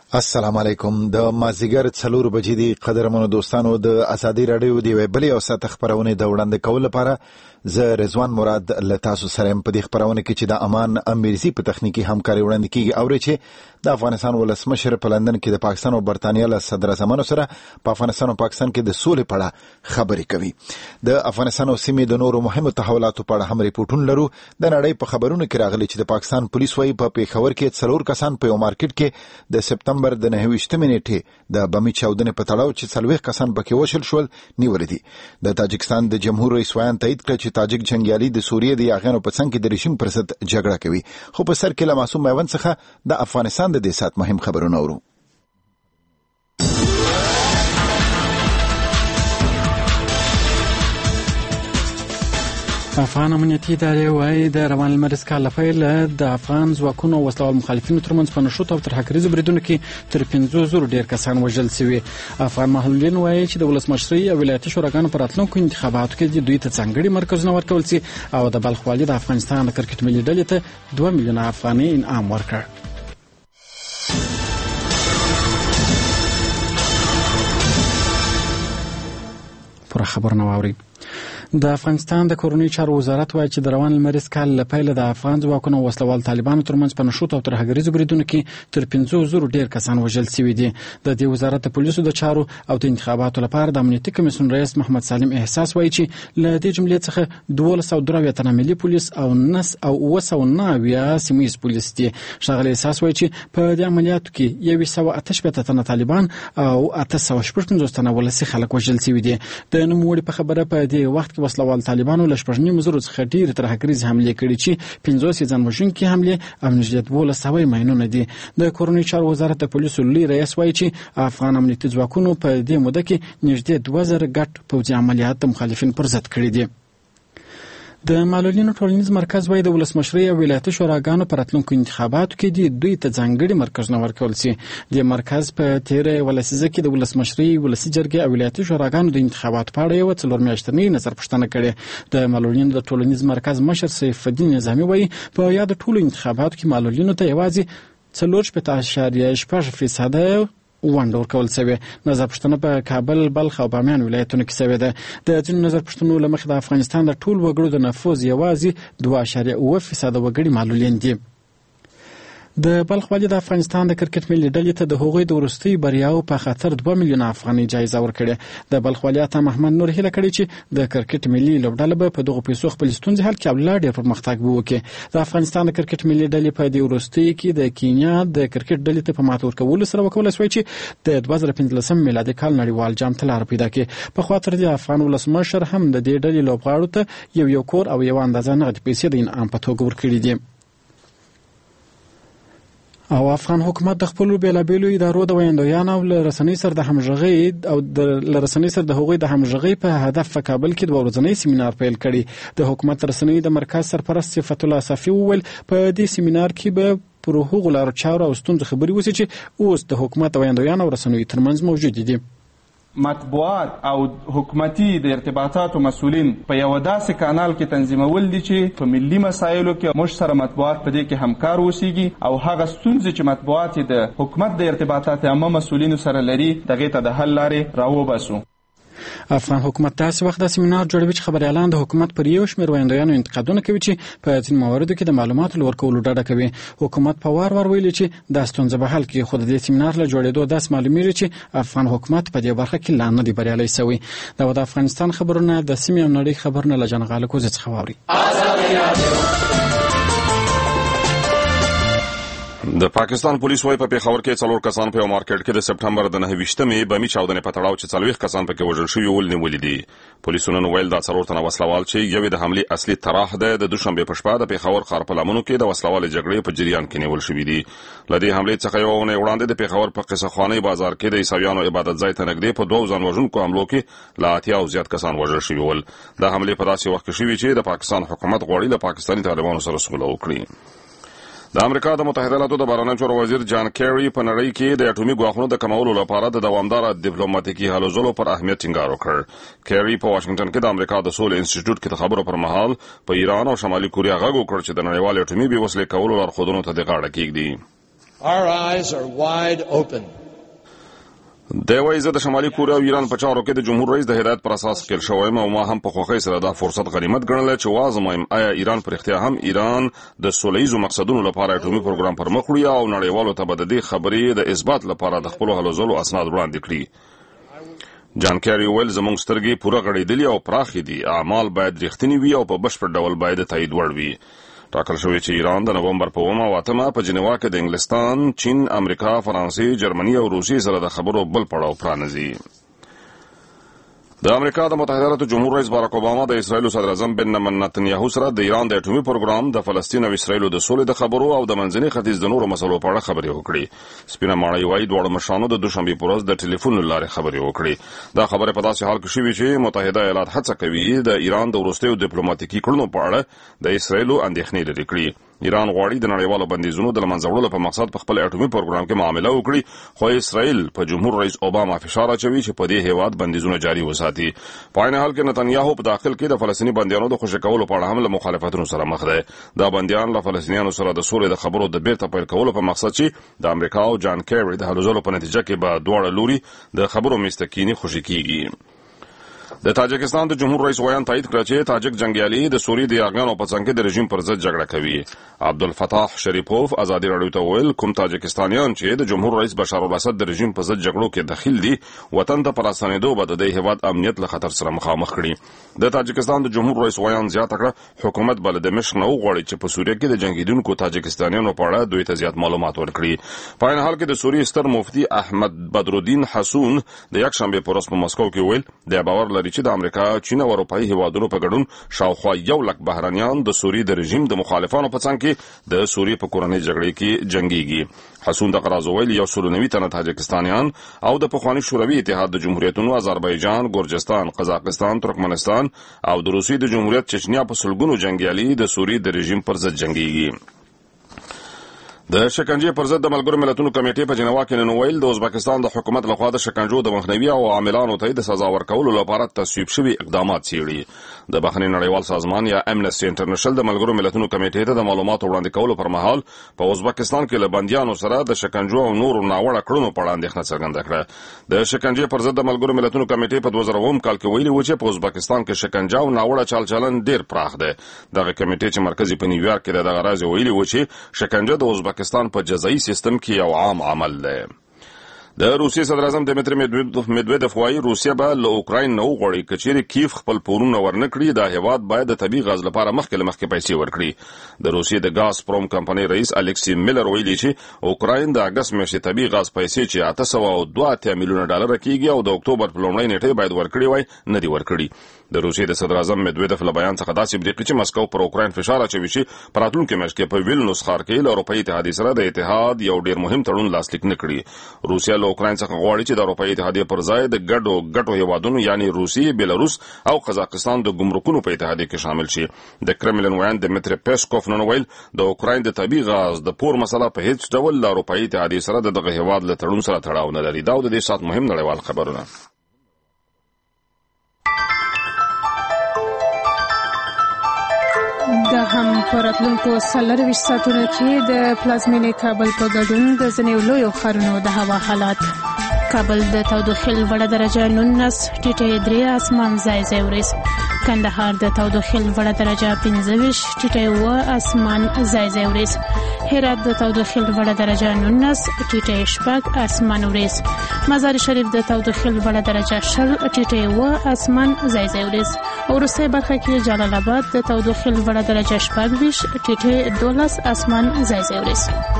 السلام علیکم. د مازیګر 4 بجې دی قدرمنو دوستانو د ازادي رادیو دی ویبلې او سات خبرونه د وړاندې کول لپاره زه رضوان مراد لتاسو سره په دې خبرونه کې چې د امان امیرزي په تخنیکی همکاري وړاندې کیږي او چې د افغانستان ولسمشر په لندن کې د پاکستان او برتانیا له صدر اعظمانو سره په افغانستان او پاکستان کې د سولې په اړه خبرې کوي. د افغانستان او سیمې د نورو مهمو تحولاتو په اړه هم ریپورتونه لرو. د نړۍ په خبرونو کې راغلي چې د پاکستان پولیس وايي په پیښور کې 4 کسان په یو مارکیټ کې د سپتمبر د 29 نیټې د بمي چاودنې په تړاو چې 40 کسان پکې وشل شول نیول دي. د تاجکستان د جمهور رئیس وایان تایید کړ چې تاجک جنگیالي د سوریې د یاغانو په څنګ کې د رژیم پر ضد جګړه کوي. خو په سر کې له معصوم میوند څخه د افغانستان د دې سات مهم خبرونه اورو. افغان امنیتي ادارې وايي د روان لمریز کال له پیله د افغان ځواکونو او وسلوال مخالفینو ترمنځ په نښتو او ترهګریزو بریدونو کې تر 500 ډیر کسان وژل شوي. افغان محللین وايي چې د ولسمشرۍ او ولایتي شوراګانو په راتلونکو انتخاباتو کې دوی ته ځانګړي مرکزونه ورکول شي او د بلخ والي د افغانستان د کرکټ ملي ډلې ته 2 میلیونه افغانۍ انعام ورکړ. پر خبرونه واوري. د افغانستان د کورنۍ چارو وزارت وايي چې د روان لمریز کال له پیله د افغان ځواکونو او وسلوال طالبانو ترمنځ په نښتو او ترهګریزو بریدونو کې تر 500 ډیر کسان وژل شوي دي. د دې وزارت د پولیسو د چارو او د انتخاباتو لپاره د امنیتي کمیسیون رئیس محمد سالم احساس وايي چې له دې جملې څخه 1203 تنه ملي پولیس او 909 سیمه‌یز پولیس دي. ښاغلی احساس وايي چې په دې عملیاتو کې 188 تنه طالبان او 855 تنه ولسي خلک وژل شوي دي. د نوموړي په خبره په دې وخت وسلوال طالبانو له 8.5 څخه ډیر ترهګریز حمله کړې چې 50 ځان وژونکي حمله او نږدې 1200 ماینونه دي. د کورنۍ چارو وزارت د پولیسو لوی رئیس وايي چې افغان امنیتي ځواکونو په دې موده کې نږدې 2000 ګډ پوځي عملیات د مخالفین پر ضد کړي دي. د معلولینو ټولنیز مرکز وايي د ولسمشرۍ او ولایتي شوراګانو په راتلونکو انتخاباتو کې دوی ته ځانګړي مرکزونه ورکول شي. د مرکز په تیره ولسیزه کې د ولسمشرۍ، ولسي جرګې او ولایتي شوراګانو د انتخاباتو په اړه یو 4 میاشتنۍ نظر پوښتنه کړې. د معلولینو د ټولنیز مرکز مشر سیف الدین نظامي وايي په یاد ټولو انتخاباتو کې معلولینو ته یوازې 4.8% ونډه ورکول شوې. نظر پوښتنه په کابل، بلخ او بامیان ولایتونو کې شوې ده. د ځینو نظر پوښتنو له مخې د افغانستان د ټول وګړو د نفوذ یوازې 2.7% وګړي معلولین دي. د بلخ والي د افغانستان د کرکټ ملي ډلې ته د هغوی د وروستۍ بریاو په خاطر 2 میلیونه افغانۍ جایزه ورکړه. د بلخ والي عطا محمد نور هیله کړې چې د کرکټ ملي لوبډله به په دغو پیسو خپل ستونزې حل کړي او لا ډېر پرمختګ وکړي. د افغانستان د کرکټ ملي ډلې په دې وروستۍ کې د کینیا د کرکټ ډلې ته په ماته ورکولو سره وکولای شوی چې د 2015 میلادي کال نړیوال جام ته لار پیدا کړي. په خوا تر دې افغان ولسمشر هم د دې ډلې لوبغاړو ته یو کور او یو اندازه نغدي پیسې د انعام په توګه ورکړي دي. او افغان حکومت د خپل بیلابېلو ادارو د ویاندویانو او رسنۍ سره د همغږۍ او د رسنۍ سره د هغوی د همغږۍ په هدف په کابل کې د ورځنی سیمینار پیل کړي. د حکومت رسنۍ د مرکز سرپرست صفت الله صافي وویل په دې سیمینار کې به پر هغو لارو چارو او ستونزو خبرې وشي چې اوس د حکومت د ویاندویانو او رسنیو ترمنځ موجود دي. مطبوعات او حکومتي د ارتباطاتو مسؤلین په یو داسې کانال کې تنظیمول دي چې په ملي مسایلو کې موږ سره مطبوعات په دې کې همکار اوسېږي او هغه ستونزې چې مطبوعات د حکومت د ارتباطات عامه مسؤلینو سره لري دغې ته د حل لارې راوباسو. افغان حکومت داسې وخت د سیمینار جوړوي چې خبريالان د حکومت پر یو شمېر ویاندویانو انتقادونه کوي چې په ځینو مواردو کې د معلوماتو ورکولو ډډه کوي. حکومت په وار ویلي چې دا ستونزه به حل کړي، خو د دې سیمینار له جوړېدو داس معلومیږي چې افغان حکومت په دې برخه کې لا نه دی بریالی شوی. دا د افغانستان خبرونه د سیمې او نړۍ خبرونه له جنغاله کوزه څخه واوري. د پاکستان پولیس وايي په پیښور کې 4 کسان په یو مارکیټ کې د سپټمبر د 29 بمي چاودنې په تړاو چې 40 کسان پکې وژل شوي ول نیولې دي. پولیسونو نو ویل دا 4 تنه وسلوال چې یوې د حمله اصلي طرح ده د دوشنبه په شپه د پیښور ښار په لمنو کې د وسلوال جګړې په جریان کې نیول شوي دي. لدې حمله څخه یو نه وړاندې د پیښور په قصخانه بازار کې د عیسویانو عبادت ځای ته نږدې په 2 ځان وژونکو حملو کې لا 80 او زیات کسان وژل شوي ول. دا حمله په داسې وخت کې شوې چې د پاکستان حکومت غواړي د پاکستاني طالبانو سره سوله وکړي. د امریکا د متحده ایالاتو د بهرنیو چارو وزیر جان کیری په نړۍ کې د اټومي ګواښونو د کمولو لپاره د دوامدار ډیپلوماټیکي هلو ځلو پر اهمیت ټینګار وکړ. کیری په واشنگټن کې د امریکا د سولې انسټیټیوټ کې د خبرو پر مهال په ایران او شمالي کوریا غږ وکړ چې د نړیوال اټومي بې وسلې کولو لارښودونو ته د غاړه کېږدي. Our eyes are wide open. د وایي د شمالي کوریا او ایران په چارو کې د جمهور رئیس د هدایت پر اساس کېل شوی او ما هم په خوښۍ سره دا فرصت غنیمت ګڼل چې وازمایم آیا ایران پر اختیار هم ایران د سولهییزو مقصدونو لپاره اټومي پروګرام پر مخ وړي او نړیوالو ته به د دې خبرې د اثبات لپاره د خپل هلو ځلو اسناد وړاندې کړي. جان کیری ویل زموږ سترګې پوره غړېدلې او پراخې دي، اعمال باید رښتینی وي او په بشپړ ډول باید تایید وړ وي. ټاکل شوی چې ایران د نومبر په 8 په جنیوا کې د انګلستان، چین، امریکا، فرانسې، جرمني او روسیې سره د خبرو بل پړاو پرانیزي. د امریکا د متحده ایالاتو جمهور رئیس باراک اوباما د اسرائیل صدر اعظم بنیامین نتنیاهو سره د ایران د اټومي پروګرام، د فلسطین او اسرائیل د سولې د خبرو او د منځني ختیځ د نورو مسلو په اړه خبرې وکړې. سپینه ماڼۍ وايي دواړو مشرانو د دوشنبه په ورځ د ټلیفون له لارې خبرې وکړې. دا خبره په داسې حال کې شوې چې متحده ایالات هڅه کوي د ایران د وروستیو ډیپلوماټیکي کړنو په اړه د اسرائیل اندېښنې لرې کړي. ایران غواړي د نړیوالو بندیزونو د لمنځه وړلو په مقصد په خپل اټومي پروګرام کې معامله وکړي، خو اسرائیل په جمهور رئیس اوباما فشار اچوي چې په دې هیواد بندیزونه جاري وساتي. په عین حال کې نتنیاهو په داخل کې د فلسطیني بندیانو د خوشي کولو په اړه هم له مخالفتونو سره مخ دی. دا بندیان له فلسطینیانو سره د سولې د خبرو د بیرته پیل کولو په مقصد چې د امریکا او جان کیری د هلو ځلو په نتیجه کې به دواړه لوري د خبرو مستقینی خوشي کیږي. د تاجکستان د جمهور رئیس ویان تایید کړ چې تاجک جنگیالي د سوریې د یاغیانو په څنګ کې د رژیم پر ضد جګړه کوي. عبدالفتاح شریپوف ازادي راډیو ته ویل کوم تاجکستانیان چې د جمهور رئیس بشار الاسد د رژیم په ضد جګړو کې دخیل دي وطن ته پر اسانېدو به د دې هیواد امنیت له خطر سره مخامخ کړي. د تاجکستان د جمهور رئیس ویان زیاته کړه حکومت بل د مشق نه وغواړي چې په سوریه کې د جنگیدونکو تاجکستانیانو په اړه دوی ته زیات معلومات ورکړي. په عین حال کې د سوریې ستر مفتي احمد بدرالدین حسون د یکشنبه په ورځ په مسکو کې ویل د باور لري چې د امریکا، چین او اروپایي هیوادونو په ګډون شاوخوا 1 لک بهرانيان د سوریې د رژیم د مخالفانو په څنګ کې د سوریې په کورنۍ جګړې کې جنگيږي. حسون د قراز ویل 190 تنه تاجکستانیان او د پخوانی شوروي اتحاد د جمهوریتونو آذربایجان، ګورجستان، قزاقستان، ترکمنستان او د روسیې د جمهوریت چچنیا په سلګونو جنگیالي د سوریې د رژیم پر ضد جنگيږي. د شکنجې پر ضد د ملګرو ملتونو کمیټې په جنیوا کې نن ویل د ازبکستان د حکومت لخوا د شکنجو د مخنیوي او عاملانو ته د سزا ورکولو لپاره تصویب شوي اقدامات څیړي. د بهرني نړیوال سازمان یا امنسټي انټرنیشنل د ملګرو ملتونو کمیټې ته د معلوماتو وړاندې کولو پر مهال په ازبکستان کې له بندیانو سره د شکنجو او نورو ناوړه کړنو په اړه اندېښنه څرګنده کړه. د شکنجې پر ضد د ملګرو ملتونو کمیټې په 2009 کال کې ویلي و چې په ازبکستان کې شکنجه او ناوړه چلچلن ډیر پراخ دی. دغه کمیټې چې مرکزي په نیویارک کې دغه راز ویلي و چې شکنجه د ازبکستان په جزایي سیستم کې یو عام عمل دی. د روسیې صدر اعظم دمیتری میدویدف وايي روسیه به له اوکراین نه وغواړي که چیرې کیف خپل پورونه ورنکړي دا هیواد باید د طبیعي غاز لپاره مخکې پیسې ورکړي. د روسیې د ګاز پروم کمپنۍ رئیس الکسی میلر ویلي چې اوکراین د اگست میاشتې طبیعي غاز پیسې چې 802 میلیونه ډالر کېږي او د اکتوبر په لومړۍ نیټه باید ورکړي وای نه دی ورکړي. د روسیې د صدر اعظم میدویدف له بیان څخه داسې بریښي چې مسکو پر اوکراین فشار اچوي چې په راتلونکي میاشت کې په ویلنوس ښار کې له اروپایي اتحادیې سره د اتحاد یو ډیر مهم تړون لاسلیک نه کړي. روسیه له اوکراین څخه غواړي چې د اروپایي اتحادیې پر ځای د ګډو هیوادونو یعنی روسیې، بیلاروس او قزاقستان د ګمرکونو په اتحادیې کې شامل شي. د کرملین ویان دمیتری پیسکوف نن ویل د اوکراین د طبیعي غاز د پور مسله په هیڅ ډول له اروپایي اتحادیې سره دغه هیواد له تړون سره تړاو نه لري. دا د دې سات مهم نړیوال خبرونه. د هم پراتلونکو 24 ساعتونو کې د پلازمینې کابل په ګډون د ځینو لویو ښارونو د هوا حالات. کابل د تودوخې لوړه درجه 19، ټیټه 3، اسمان ځای ځای وریځ. کندهار د تودوخې لوړه درجه 25، ټیټه 7، اسمان ځای ځای وریځ. هرات د تودوخې لوړه درجه 19، ټیټه 7، اسمان وریځ. مزار شریف د تودوخې لوړه درجه 20، ټیټه 7، اسمان ځای ځای وریځ. وروستۍ برخه کې جلال آباد د تودوخې لوړه درجه 24، ټیټه 12، اسمان ځای ځای وریځ.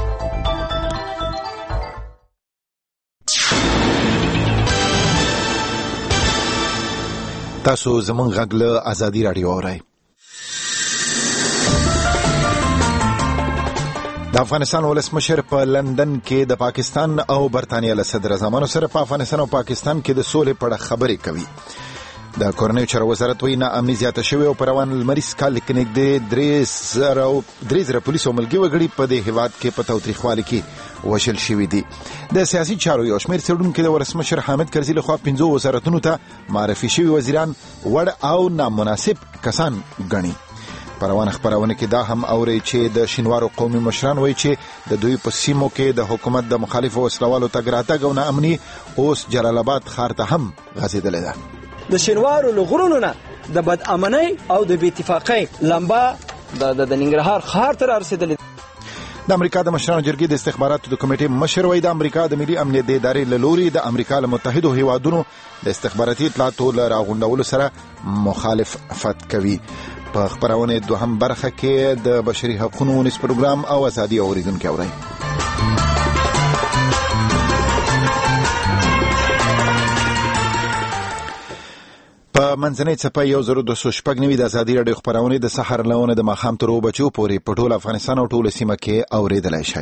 تاسو زمونږ غږ له ازادي راډیو اورئ. د افغانستان ولسمشر په لندن کې د پاکستان او برتانیا له صدر اعظمانو سره په افغانستان او پاکستان کې د سولې په اړه خبرې کوي. د کورنیو چارو وزارت وایي ناامني زیاته شوې او په روان لمریز کال کې نږدې 3,000 پولیس او ملکي وګړي په دې هیواد کې په تاوتریخوالي کې وژل شوي دي. د سیاسي چارو یو شمېر څېړونکي د ولسمشر حامد کرزي لخوا 5 وزارتونو ته معرفي شوي وزیران وړ او نامناسب کسان ګڼي. پروانه خبرونه کې دا هم اوري چې د شینوارو قومي مشران وایي چې د دوی په سیمو کې د حکومت د مخالفو وسلوالو تګ راتګ او ناامني اوس جلال آباد ښار ته هم غځېدلې ده. د شینوارو له غرونو نه د بد امنۍ او د بې اتفاقۍ لمبه د ننګرهار ښار ته رارسېدلې. د امریکا د مشرانو جرګې د استخباراتو د کمیټې مشر وایي د امریکا د ملي امنیت د ادارې له لوري د امریکا له متحدو هیوادونو د استخباراتي اطلاعاتو له راغونډولو سره مخالفت کوي. په خبرونه دوهم برخه کې د بشري حقوقو ونیس پروګرام او ازادي اوریدونکو اوري. په منځنۍ څپه 1296 د ازادي راډیو خبرونه د سحر لونه د ماښام تر 2 بجو پورې په ټول افغانستان او ټول سیمه کې اوریدلای شئ.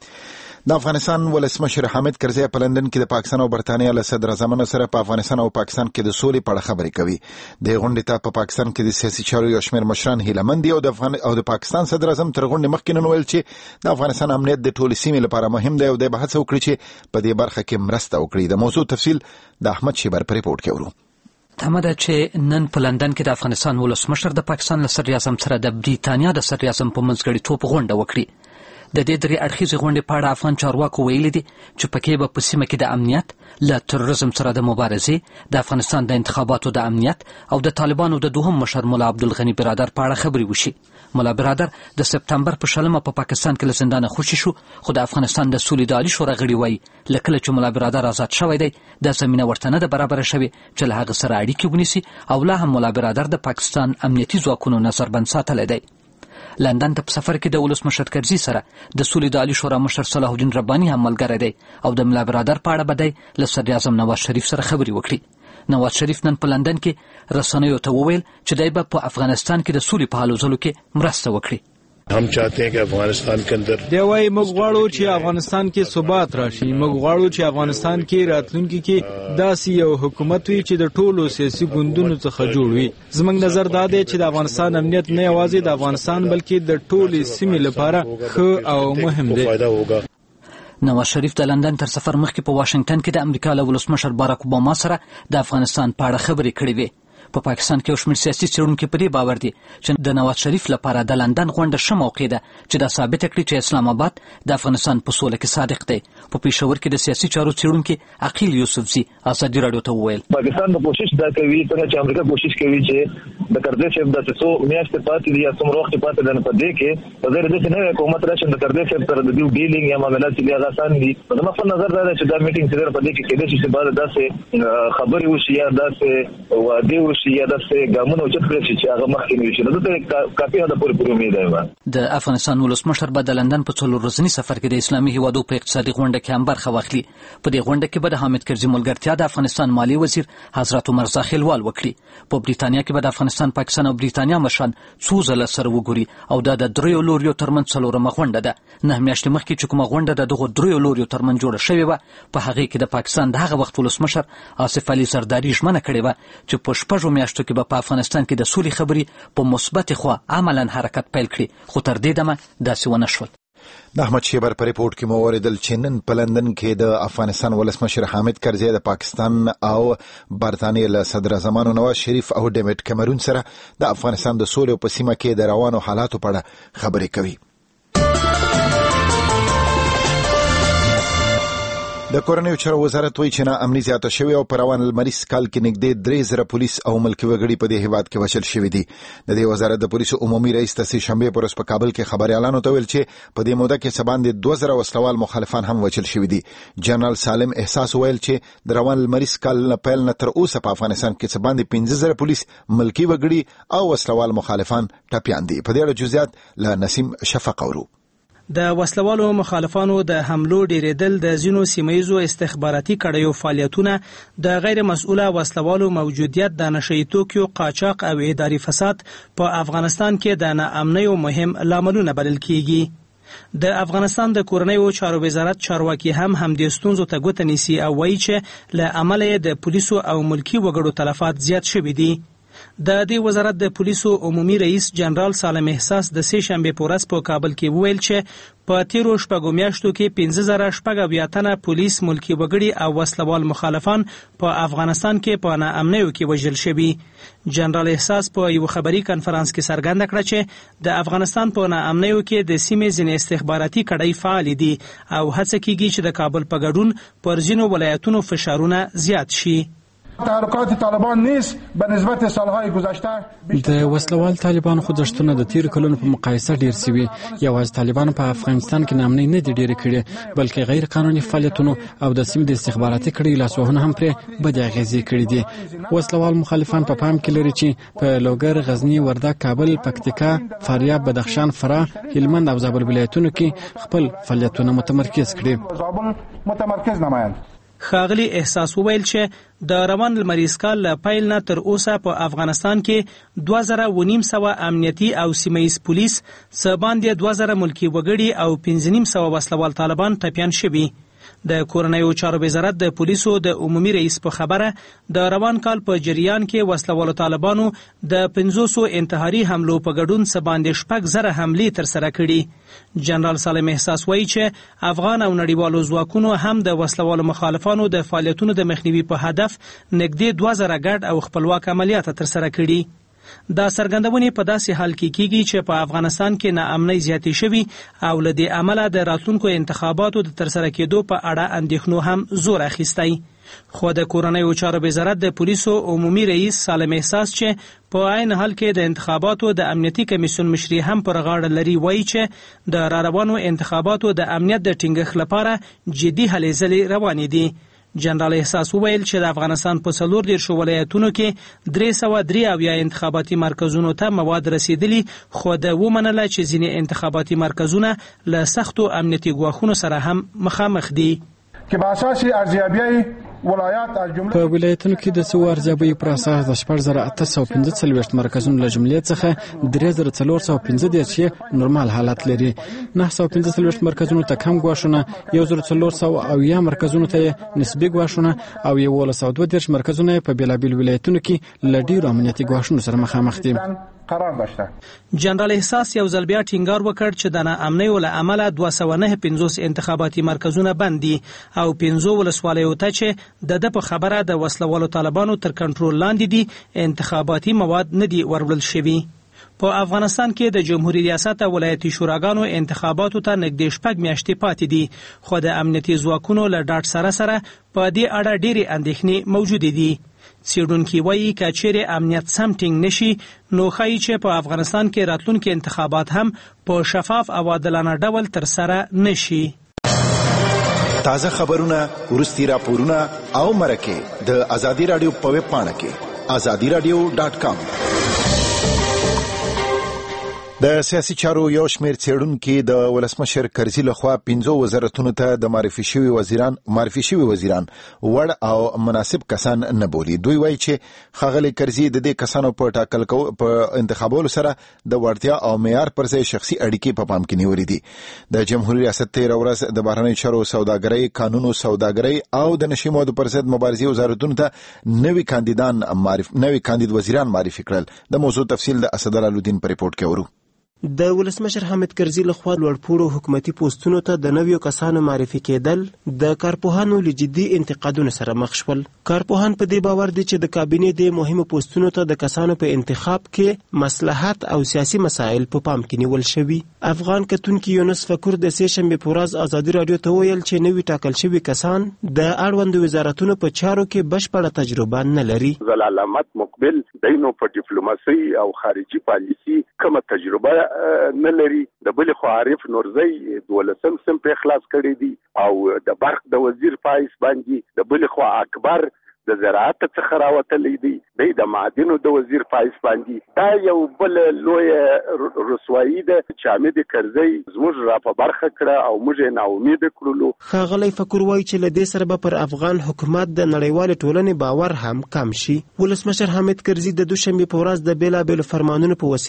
د افغانستان ولسمشر حامد کرزي په لندن کې د پاکستان او برتانیا له صدر اعظم سره په افغانستان او پاکستان کې د سولې په اړه خبرې کوي. د غونډې ته په پاکستان کې د سیاسي چارو یو شمېر مشران هیله مند دي او د پاکستان صدر اعظم تر غونډې مخکې نن ویل چې د افغانستان امنیت د ټول سیمې لپاره مهم دی او د بحث وکړي چې په دې برخه کې مرسته وکړي. د موضوع تفصیل د احمد شیبر په ریپورت کې ورو. تمه ده چې نن په لندن کې د افغانستان ولسمشر د پاکستان له صدر اعظم سره د بریتانیا د صدر اعظم په منځګړیتوب غونډه وکړي. د دې درې اړخیزې غونډې په اړه افغان چارواکو ویلي دي چې پکې به په سیمه کې د امنیت، له تروریزم سره د مبارزې، د افغانستان د انتخاباتو د امنیت او د طالبانو د دوهم مشر مولا عبدالغني برادر په اړه خبرې وشي. مولا برادر د سپتمبر په 20 په پاکستان کې له زندانه خوشي شو، خو د افغانستان د سولې د عالي شورا غړي وایي لکه چې مولا برادر آزاد شوی دی د زمينه ورته نه ده برابر شوی چې له هغه سره اړیکې ونیسي او لا هم مولا برادر د پاکستان امنیتي ځواکونو نظربند ساتلی دی. لندن ته په سفر کې د ولسمشر کرزي سره د سولې د عالي شورا مشر صلاح الدین رباني هم ملګری دی او د مولا برادر په اړه به دی له صدر اعظم نواز شریف سره خبرې وکړي. نواز شریف نن په لندن کې رسنیو ته وویل چې دی به په افغانستان کې د سولې په هلو ځلو کې مرسته وکړي. हम चाहते हैं कि अफगानिस्तान के अंदर دی وایي موږ غواړو چې افغانستان کې ثبات راشي. موږ غواړو چې افغانستان کې راتلونکي کې داسې یو حکومت وي چې د ټولو سیاسي ګوندونو څخه جوړ وي. زموږ نظر دا دی چې د افغانستان امنیت نه یوازې د افغانستان بلکې د ټولې سیمې لپاره ښه او مهم دی. نواز شریف د لندن تر سفر مخکې په واشنگټن کې د امریکا له ولسمشر باراک اوباما سره د افغانستان په اړه خبرې کړې وې. په پاکستان کې یو شمېر سیاسي څېړونکي په دې باور دي چې د نواز شریف لپاره د لندن غونډه ښه موقع ده چې دا ثابته کړي چې اسلام آباد د افغانستان په سوله کې صادق دی. په پېښور کې د سیاسي چارو څېړونکي عقیل یوسفزي ازادي راډیو ته وویل پاکستان د کوشش دا کوي څنګه چې امریکا کوشش کوي چې د کرزي صاحب د څو میاشتې پاتې دي یا څومره وخت پاتې ده په دې کې په ځای د نوې حکومت راشي د کرزي صاحب سره د ډیلینګ یا معاملات چې هغه آسان دي. په خپل نظر دا چې دا میټینګ چې په دې کې کېدای شي چې بعد داسې خبرې وشي یا داسې وعده وشي یا داسې ګامونه اوچت کړي چې هغه مخکې نه وشي. نو دا کافي ده پوره امید ده. د افغانستان ولسمشر به د لندن په 4 ورځني سفر کې د اسلامي هیوادو په اقتصادي غونډه کې هم برخه واخلي. په دې غونډه کې به د حامد کرزي ملګرتیا د افغانستان مالی وزیر حضرت عمر زاخیلوال وکړي. په بریتانیا کې به د افغانستان، پاکستان او بریتانیا مشران څو ځله سره وګوري او دا د دریو لوریو ترمنځ څلورمه غونډه ده. 9 میاشتې مخکې چې کومه غونډه د دغو دریو لوریو ترمنځ جوړه شوې وه، په هغې کې د پاکستان د هغه وخت ولسمشر آصف علي زرداري ژمنه کړې وه چې په 6 میاشتو کې به په افغانستان کې د سولې خبرې په مثبت خوا عملاً حرکت پیل کړي، خو تر دې دمه داسې ونه شول. د احمد شیبر په ریپورت کې مو اوریدل چې نن په لندن کې د افغانستان ولسمشر حامد کرزي د پاکستان او برتانیې له صدر اعظم نواز شریف او ډیوډ کیمرون سره د افغانستان د سولې په سیمه کې د روانو حالاتو په اړه خبرې کوي. د کورنیو چارو وزارت وایي چې ناامني زیاته شوې او په روان لمریز کال کې نږدې 3,000 پولیس او ملکي وګړي په دې هیواد کې وژل شوي دي. د دې وزارت د پولیسو عمومي رئیس ته شنبه پر ورځ په کابل کې خبريالانو ته ویل چې په دې موده کې سباندې 2000 وسلوال مخالفان هم وژل شوي دي. جنرال سالم احساس ویل چې د روان لمریز کال نه پیل نه تر اوسه په افغانستان کې سباندې 15000 پولیس، ملکي وګړي او وسلوال مخالفان ټپيان دي. په دې اړه جزئیات له نسیم شفق اورو. د وسلوالو مخالفانو د حملو ډیریدل د ځینو سیمایزو استخباراتي کړیو فعالیتونه، د غیر مسؤله وسلوالو موجودیت، د نشئی توکیو قاچاق او اداري فساد په افغانستان کې د ناامنیو مهم لاملونه بلل کیږي. د افغانستان د کورنیو چارو وزارت چارواکي هم همدې ستونزو ته ګوته نیسي او وایي چې له امله د پولیسو او ملکي وګړو تلفات زیات شوي دي. د دې وزارت د پولیسو عمومي رئیس جنرال سالم احساس د سه شنبه په ورځ په کابل کې وویل چې په تیرو شپږو میاشتو کې 15000 تنه پولیس ملکی وګړي او وسلوال مخالفان په افغانستان کې په ناامنیو کې وژل شوي. جنرال احساس په یو خبري کانفرنس کې څرګنده کړه چې د افغانستان په ناامنیو کې د سیمې ځینې استخباراتي کړۍ فعال دي او هڅه کیږي چې د کابل په ګډون پر ځینو ولایتونو فشارونه زیات شي. تحرکات طالبان نیست به نسبت سالهای گذشته د وسلوال طالبان خوځښتونه د تیر کلونو په مقایسه ډیر سوي. یوازې طالبان په افغانستان کې نامنۍ نه دي ډیر کړي بلکې غیر قانوني فعالیتونو او د سیمې د استخباراتي کړۍ لاسوهنه هم پرې بد اغیزې کړي دي. وسلوال مخالفان په پام کې لري چې په لوګر، غزنی، وردګ، کابل، پکتیکا، فاریاب، بدخشان، فراه، هلمند او زابل ولایتونو کې خپل فعالیتونه متمرکز کړي. ښاغلي احساس وویل چې د روان لمریز کال له پیل نه تر اوسه په افغانستان کې 2900 امنیتي او سیمه‌ییز پولیس څه باندې 2000 ملکی وګړي او 1500 وسلوال طالبان ټپیان شوي. د کورنیو چارو وزارت د پولیسو د عمومي رئیس په خبره د روان کال په جریان کې وسلوالو طالبانو د 500 انتحاري حملو په ګډون څه باندې 6000 حملې ترسره کړي. جنرال سالم احساس وایي چې افغان او نړیوالو ځواکونو هم د وسلوالو مخالفانو د فعالیتونو د مخنیوي په هدف نږدې 2000 ګډ او خپلواک عملیات ترسره کړي. دا څرګندونې په داسې حال کې کیږي چې په افغانستان کې ناامنۍ زیاتې شوي او له دې امله د راتلونکو انتخاباتو د ترسره کېدو په اړه اندېښنو هم زور اخیستی. خو د کورنیو چارو وزارت د پولیسو عمومي رئیس سالم احساس چې په عین حال کې د انتخاباتو د امنیتي کمیسیون مشري هم پر غاړه لري وایي چې د راروانو انتخاباتو د امنیت د ټینګښت لپاره جدي هلې ځلې روانې دي. جنرال احساس وویل چې د افغانستان په 14 ولایتونو کې 303 انتخاباتي مرکزونو ته مواد رسیدلي خو د ومنله چې ځینې انتخاباتي مرکزونه له سختو امنیتي ګواښونو سره هم مخامخ دي. که به اساس ارزیابی ولایات از جمله په ولایتونو کې د څو ارزیابي پر اساس د 4815 مرکزونو له جملې څخه 3415 نورمال حالت لري. 915 مرکزونو ته کم ګواښونه، 1400 مرکزونو ته نسبي ګواښونه او 1112 مرکزونه په بیلابیل ولایتونو کې له ډیرو امنیتي ګواښونو سره مخامخ دي. قرار داشته. جنرال احساس یو ځل بیا ټینګار وکړ چې د ناامنیو له امله 209 انتخاباتي مرکزونه بند دي او 15 ولسوالیو ته چې د په خبره د وسلوالو طالبانو تر کنټرول لاندې دي انتخاباتي مواد نه دي ورول شوي. په افغانستان کې د جمهوریت ریاست او ولایتي شوراګانو انتخاباتو ته نږدې 6 میاشتې پاتې دي خو د امنیتي ځواکونو له ډاډ سره په دې اړه ډېرې اندېښنې موجودې دي. څېړونکي وایي که چیرې امنیت سم ټینګ نشي نو ښایي چې په افغانستان کې راتلونکي انتخابات هم په شفاف او عادلانه ډول ترسره نشي. تازه خبرونه، وروستي راپورونه او مرکې د ازادي رادیو په ویب پاڼه کې azadiradio.com. د سیاسي چارو یو شمېر څېړونکي د ولسمشر کرزي لخوا 15 وزارتونو ته د معرفي شوي وزیران وړ او مناسب کسان نه بولي. دوی وایي چې ښاغلي کرزي د دې کسانو په انتخابولو سره د وړتیا او معیار پر ځای شخصي اړیکې په پام کې نیولې دي. د جمهوریت ریاست تېره ورځ د بهرنیو چارو، سوداګرۍ، قانون او سوداګرۍ او د نشي موادو پر ضد مبارزې وزارتونو ته نوي کاندید وزیران معرفي کړل. د موضوع تفصیل د اسدالله الدین په ریپورت کې ورو. د ولسمشر حامد کرزي لخوا لوړپوړو حکومتي پوسټونو ته د نویو کسانو معرفي کېدل د کارپوهانو له جدي انتقادونو سره مخ شول. کارپوهان په دې باور دي چې د کابینې د مهمو پوسټونو ته د کسانو په انتخاب کې مصلحت او سیاسي مسایل په پام کې نیول شوي. افغان کتونکي یونس فکر د سه شنبې په ورځ ازادي رادیو ته ویل چې نوي ټاکل شوي کسان د اړوندو وزارتونو په چارو کې بشپړه تجربه نه لري. علامت مقبل دینو په ډیپلوماسي او خارجي پالیسي کومه تجربه نه لري. د بل خو عارف نورزی 12 سم په اخلاص کړی دي او د برق د وزیر پایس باندې د بل خو اکبر د زراعت څخه راوتلې دي د معادنو د وزیر پایس باندې دا یو بل لوی رسوایی ده چې حامد کرزي زموږ را په برخه کړه او موږ نه امید کړلو. ښاغلی فکر وایي چې له دې سره به پر افغان حکومت د نړیوال ټولنې باور هم کم شي. ولسمشر حامد کرزي د دوشنبه په ورځ د بیلابېلو فرمانونو په وسیله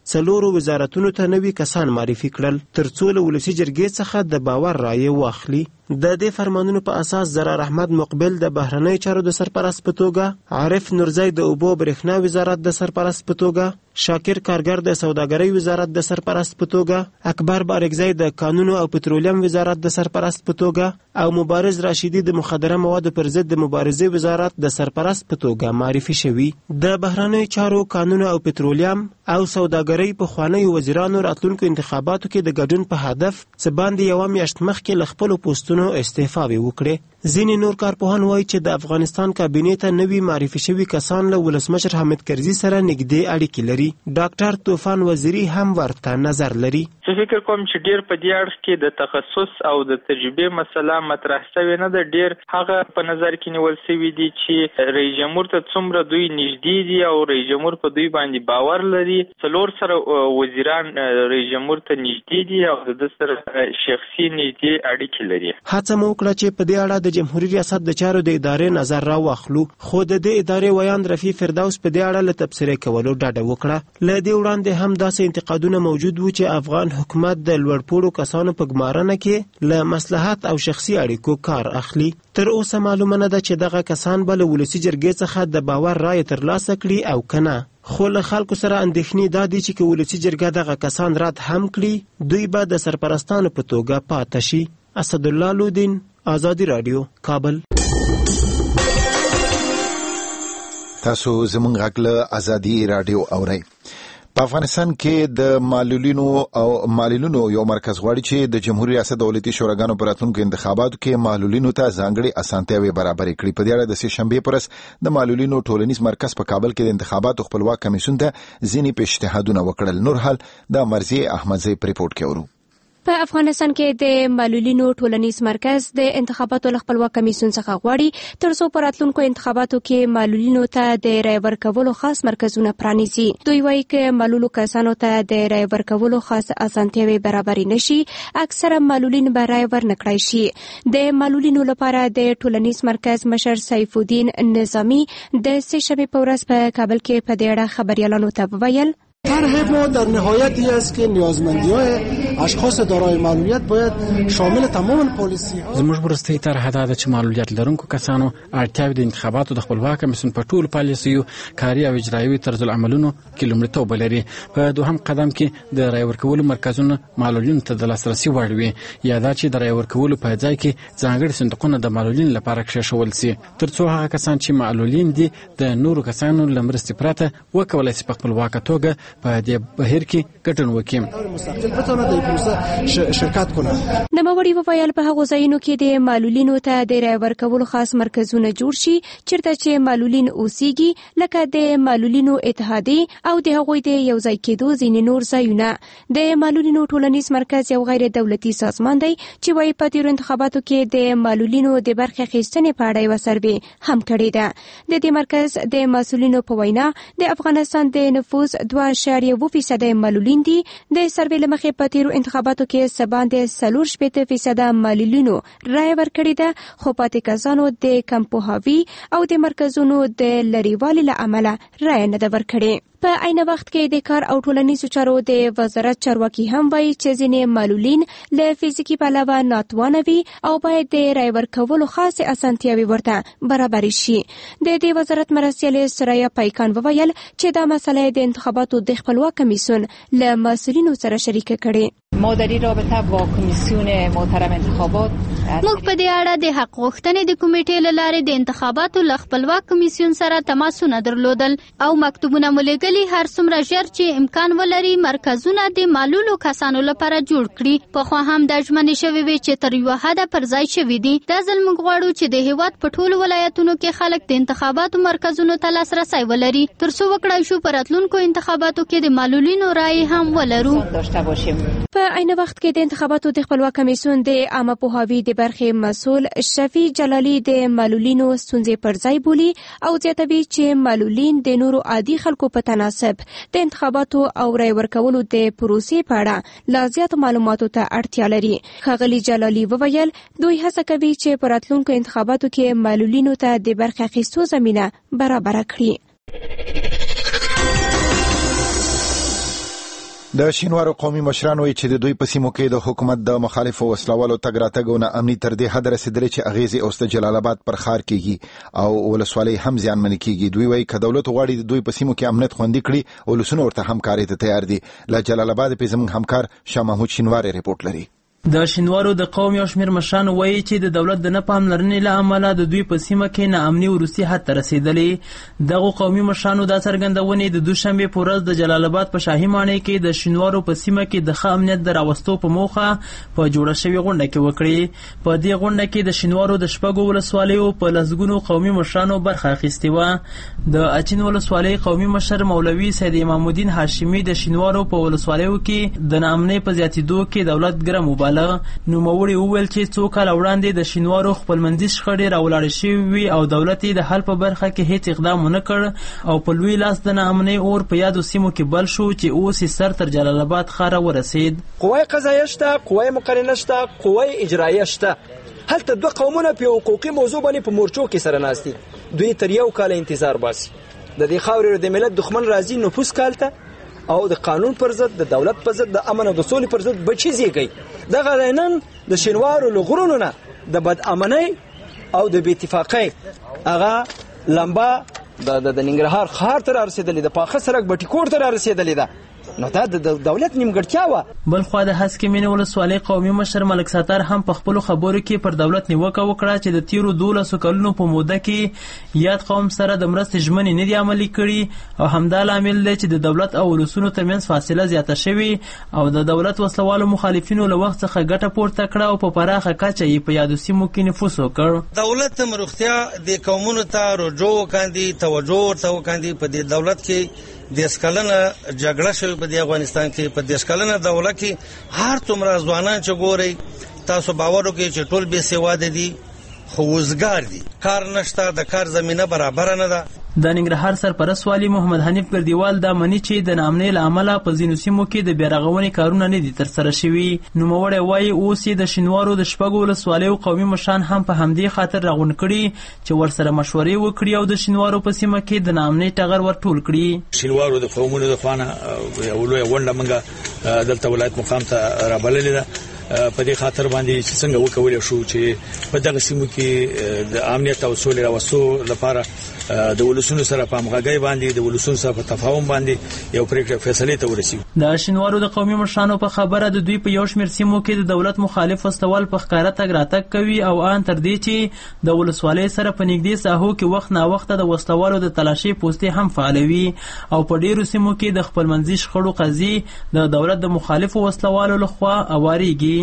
څلورو وزارتونو ته نوي کسان معرفي کړل ترڅو له ولسي جرګې څخه د باور رایې واخلي. د دې فرمانونو په اساس ضرار احمد مقبل د بهرنۍ چارو د سرپرست په توګه، عارف نورزی د اوبو برېښنا وزارت د سرپرست په توګه، شاکر کارګر د سوداګرۍ وزارت د سرپرست په توګه، اکبر بارګزی د کانونو او پټرولیم وزارت د سرپرست په توګه او مبارز راشدی د مخدره موادو پر ضد د مبارزې وزارت د سرپرست په توګه معرفي شوي. د بهرنۍ چارو، کانونو او پټرولیم او سوداګرۍ په خوانیو وزیرانو راتلونکو انتخاباتو کې د ګډون په هدف څه باندې یوه میاشت مخکې له خپلو پوسټونو استعفاوې وکړې. ځینې نور کارپوهان وایي چې د افغانستان کابینې ته نوي معرفي شوي کسان له ولسمشر حامد کرزي سره نږدې اړیکې لري. ډاکټر طوفان وزیري هم ورته نظر لري. زه فکر کوم چې ډیر په دې اړه کې د تخصص او د تجربې مسله مطرح شوې نه ده. ډیر هغه په نظر کې نیول شوي دي چې رئیس جمهور ته څومره دوی نږدې دي او رئیس جمهور په دوی باندې باور لري. څلور سره وزیران رئیس جمهور ته نږدې دي او د سره شخصي نږدې اړیکې لري. هڅه مو وکړه چې په دې اړه د جمهوریت ریاست د چارو د ادارې نظر راواخلو، خو د دې ادارې ویاند رفیع فردوس په دې اړه له تبصرې کولو ډډه وکړه. له دې وړاندې هم داسې انتقادونه موجود وو چې افغان حکومت د لوړپوړو کسانو په ګمارنه کې له مصلحت او شخصي اړیکو کار اخلي. تر اوسه معلومه نه ده چې دغه کسان به له ولسي جرګې څخه د باور رایې ترلاسه کړي او کنه. خو له خلکو سره اندېښنې دا دي چې که ولسي جرګه دغه کسان رد هم کړي، دوی به د سرپرستانو په توګه پاتې شي. اسدالله لودین، آزادی رادیو، کابل. تاسو زموږ غږ له آزادی رادیو اورئ. په افغانستان کې د معلولینو یو مرکز غواړي چې د جمهوریت ریاست دولتي شوراګانو په راتلونکو انتخاباتو کې معلولینو ته ځانګړي اسانتیاوې برابرې کړي. په دې اړه د سې شنبې پر ورځ د معلولینو ټولنیز مرکز په کابل کې د انتخاباتو خپلواک کمیسیون ته ځینې پیشنهادونه وکړل. نور حال د مرضیه احمدزی په ریپورت کې اورو. په افغانستان کې د معلولینو ټولنیز مرکز د انتخاباتو خپلواک کمیسیون څخه غواړي ترڅو په راتلونکو انتخاباتو کې معلولینو ته د رای ورکولو خاص مرکزونه پرانیزي. دوی وایي چې معلولو کسانو ته د رای ورکولو خاص اسانتیاوې برابرې نشي، اکثره معلولین به رای ورنکړای شي. د معلولینو لپاره د ټولنیز مرکز مشر سیف الدین نظامی د سې شنبې په ورځ په کابل کې په دې اړه خبريالانو ته وویل: طرح ما در نهایتی است که نیازمندی‌های اشخاص دارای معلولیت باید شامل تمام پالیسی ها. زموږ وروستۍ طرح دا ده چې معلولیت لرونکو کسانو اړتیاوې د انتخاباتو د خپلواک کمیسیون په ټولو پالیسیو، کاري او اجرایوي طرز العملونو کې لومړیتوب ولري. په دوهم قدم کې د رای ورکولو مرکزونه معلولینو ته د لاسرسي وړ وي، یا دا چې د رای ورکولو په ځای کې ځانګړي صندوقونه د معلولینو لپاره کېښول سي، ترڅو هغه کسان چې معلولین دي د نورو کسانو له مرستې پرته وکولای سي په خپلواکه توګه په دې بهیر کې ګډون وکړي. مستقل بتونه د پروسه شرکت کنه. نوموړي وویل په هغو ځایونو کې د معلولینو ته د رای ورکولو خاص مرکزونه جوړ شي چیرته چې معلولین اوسېږي، لکه د معلولینو اتحادیې او د هغوی د یو ځای کېدو ځینې نور ځایونه. د معلولینو ټولنیز مرکز یو غیر دولتي سازمان دی چې وايي په تیرو انتخاباتو کې د معلولینو د برخې اخیستنې په اړه یوه سروې هم کړې ده. د دې مرکز د مسؤلینو په وینا د افغانستان د نفوس 2.7% معلولین دي. د سروې له مخې په تیرو انتخاباتو کې څه باندې 4% معلولینو رای ورکړې ده، خو پاتې کسانو د کم پوهاوي او د مرکزونو د لرېوالي له امله رای نه ده ورکړې. په عین وخت کې د کار او ټولنیزو چارو د وزارت چارواکي هم وایي چې ځینې معلولین له فزیکي پلوه ناتوانه وي او باید د رای ورکولو خاصې اسانتیاوې ورته برابرې شي. د دې وزارت مرستیالې سریا پیکان وویل چې دا مسله د انتخاباتو د خپلواک کمیسیون له مسؤلینو سره شریکه کړې. ما در این رابطه با کمیسیون محترم انتخابات موږ په دې اړه د حق غوښتنې د کمیټې له لارې د انتخاباتو له خپلواک کمیسیون سره تماسونه درلودل او مکتوبونه مو لیږلي هر څومره ژر چې امکان ولري مرکزونه د معلولو کسانو لپاره جوړ کړي. پخوا هم دا ژمنې شوې وې چې تر یوه حده پر ځای شوي دي. دا ځل موږ غواړو چې د هېواد په ټولو ولایتونو کې خلک د انتخاباتو مرکزونو ته لاسرسی ولري ترڅو وکړای شو په راتلونکو انتخاباتو کې د معلولینو رایې هم ولرو. په عین وخت کې د انتخاباتو د خپلواک کمیسیون د عامه پوهاوي د برخې مسؤل شفیع جلالي د معلولینو ستونزې پر ځای بولي او زیاتوي چې معلولین د نورو عادي خلکو په تناسب د انتخاباتو او رای ورکولو د پروسې په اړه لا زیات معلوماتو ته اړتیا لري. ښاغلي جلالي وویل دوی هڅه کوي چې په راتلونکو انتخاباتو کې معلولینو ته د برخې اخیستو زمینه برابره کړي. د شینوارو قومي مشرانو چې د دوی په سیمو کې د حکومت د مخالفو وسلوالو تګ راتګ نه امني تر دې حد رسیدلې چې اغیزې اوس د جلال آباد پر ښار کېږي او ولسوالۍ هم زیانمنې کېږي. دوی وایي که دولت غواړي د دوی په سیمو کې امنیت خوندي کړي ولسونه ورته همکارۍ ته تیار دي. له جلال آباد پې زموږ همکار شاه محمود شینواری رپورټ لري. د شینوارو د قوم یو شمېر مشرانو وایي چې د دولت د نه پاملرنې له امله د دوی په سیمه کې ناامني وروستي حد ته رسېدلې. دغو قومي مشرانو دا څرګندونې د دوشنبې په ورځ د جلال آباد په شاهي ماڼۍ کې د شینوارو په سیمه کې د ښه امنیت د راوستو په موخه په جوړه شوې غونډه کې وکړې. په دې غونډه کې د شینوارو د شپږو ولسوالیو په لسګونو قومي مشرانو برخه اخیستې وه. د اچین ولسوالۍ قومي مشر مولوي سید امام الدین هاشمي د شینوارو په ولسوالیو کې د ناامنۍ په زیاتېدو کې دولت ګرم وباله. نوموړي وویل چې څو کاله وړاندې د شینوارو خپلمنځي شخړې راولاړې شوې وي او دولت یې د حل په برخه کې هیڅ اقدام ونه کړ او په لوی لاس د ناامنۍ اور په یادو سیمو کې بل شو چې اوس یې سر تر جلال آباد ښاره ورسېد. قوه قضاییه شته، قوه مقننه شته، قوه اجراییه شته. هلته دوه قومونه په حقوقي موضوع باندې په مورچو کې سره ناست دي. دوی تر یو کال انتظار باسي. د دې خاورې د ملت دښمن راځي نفوذ کالته او د قانون پر ضد، د دولت پر ضد، د امن او د سولې پر ضد بچي زیږي. دغه نن د شینوارو له غرونو نه د بد امنۍ او د بې اتفاقۍ هغه لمبه د ننګرهار ښار ته رارسېدلې ده، پاخه سړک بټي ته رارسېدلې ده. نو دا د دولت نیمګړتیا وه. بلخوا د هسکې مینې ولسوالۍ قومي مشر ملک ساتار هم په خپلو خبرو کې پر دولت نیوکه وکړه چې د تیرو 12 کلونو په موده کې یاد قوم سره د مرستې ژمنې نه دي عملي کړي او همدا لامل دی چې د دولت او ولسونو ترمنځ فاصله زیاته شوې او د دولت وسلوالو مخالفینو له وخت څخه ګټه پورته کړه او په پراخه کچه یې په یادو سیمو کې نفوذ وکړ. دولت روغتیا د قومونو ته رجوع وکاندي، توجه ورته وکاندي. په دې دولت کې 10 کلنه جګړه شوې په افغانستان کې، په 10 کلنه دوله کې هر څومره ځوانان چې ګورئ تاسو باور وکړئ چې ټول بې سواده دي، خو وزګار دي، کار نشته، د کار زمینه برابر نه ده. د ننګرهار سرپرست والي محمد حنیف ګردیوال دا مني چې د ناامنۍ له امله په ځینو سیمو کې د بیارغونې کارونه نه دي ترسره شوي. نوموړی وایي اوس یې د شینوارو د شپږو ولسوالیو قومي مشران هم په همدې خاطر راغونډ کړي چې ورسره مشورې وکړي او د شینوارو په سیمه کې د ناامنۍ ټغر ورټول کړي. شینوارو د قومونو د خوا نه یو لویه غونډه موږ دلته ولایت مقام ته رابللې ده په دې خاطر باندې چې څنګه وکولای شو چې په دغه سیمو کې د امنیت او سولې راوستو لپاره د ولسونو سره په همغږۍ باندې د ولسونو سره په تفاهم باندې یو پریکړه فیصله ته ورسیږي. د شینوارو د قومي مشرانو په خبره د دوی په یو شمېر سیمو کې د دولت مخالف وسلوال په ښکاره تګ راتګ کوي او ان تر دې چې د ولسوالۍ سره په نږدې ساحو کې وخت ناوخته د وسلوالو د تلاشۍ پوستې هم فعالوي او په ډیرو سیمو کې د خپلمنځي شخړو قضیې د دولت د مخالفو وسلوالو لخوا اوارېږي.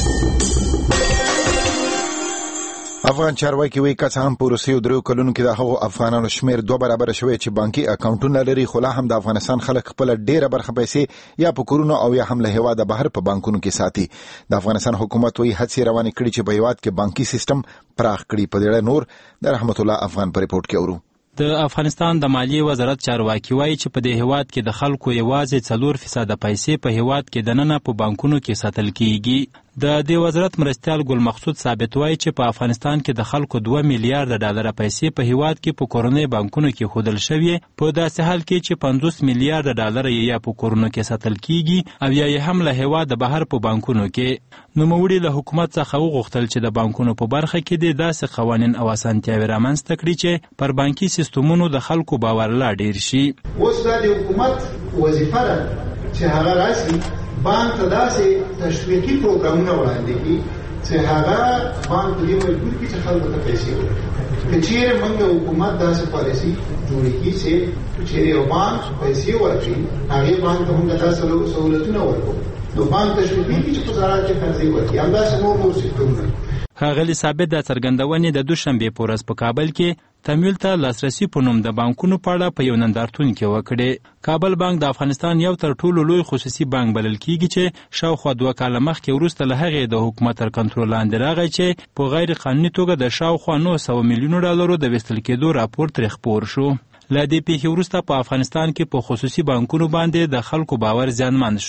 افغان چارواکي وایي که څه هم په وروستیو 3 کلونو کې د هغو افغانانو شمېر 2 برابره شوی چې بانکي اکاونټونه لري، خو لا هم د افغانستان خلک خپله ډېره برخه پیسې یا په کورونو او یا هم له هېواده بهر په بانکونو کې ساتي. د افغانستان حکومت وایي هڅې روانې کړي چې په هېواد کې بانکي سیستم پراخ کړي. په دې اړه نور د رحمت الله افغان په رپورټ کې اورو. د افغانستان د مالیې وزارت چارواکي وایي چې په دې هېواد کې د خلکو یوازې 4% پیسې په هېواد کې دننه په بانکونو کې ساتل کیږي. د دې وزارت مرستیال ګل مقصود ثابت وایي چې په افغانستان کې د خلکو 2 میلیارډ ډالر پیسې په هېواد کې په کورنۍ بانکونو کې ښودل شوي، په داسې حال کې چې 50 میلیارډ ډالر یا په کورونو کې ساتل کیږي او یا یې هم له هېواده بهر په بانکونو کې. نوموړي له حکومت څخه وغوښتل چې د بانکونو په برخه کې د داسې قوانین او اسانتیاوې رامنځته کړي چې پر بانکي سیستمونو د خلکو باور لا ډیر شي. اوس د حکومت وظیفه ده چې هغه راسي بانک ته داسې تشویقي پروګرامونه وړاندې کړي چې هغه بانک دې مجبور کړي چې خلکو ته پیسې ورکړي. که چیرې موږ حکومت داسې پالیسي جوړه کړي چې چیرې یو بانک پیسې ورکړي، هغې بانک ته موږ داسې سهولتونه ورکړو، نو بانک تشویقي کړي چې په زراعت کې قرضې ورکړي. همداسې نور سکتورونه. ښاغلي ثابت د څرګندونې د دوشنبې په ورځ په کابل کې تمویل ته لاسرسي په نوم د بانکونو په اړه په یو نندارتون کې وکړې. کابل بانک د افغانستان یو تر ټولو لوی خصوصي بانک بلل کیږي چې شاوخوا 2 کاله مخکې وروسته له هغې د حکومت تر کنټرول لاندې راغی چې په غیر قانوني توګه د شاوخوا 900 میلیونو ډالرو د ویستل کېدو راپور ترې خپور شو. له دې پیښې وروسته په افغانستان کې په خصوصي بانکونو باندې د خلکو باور زیانمن شو.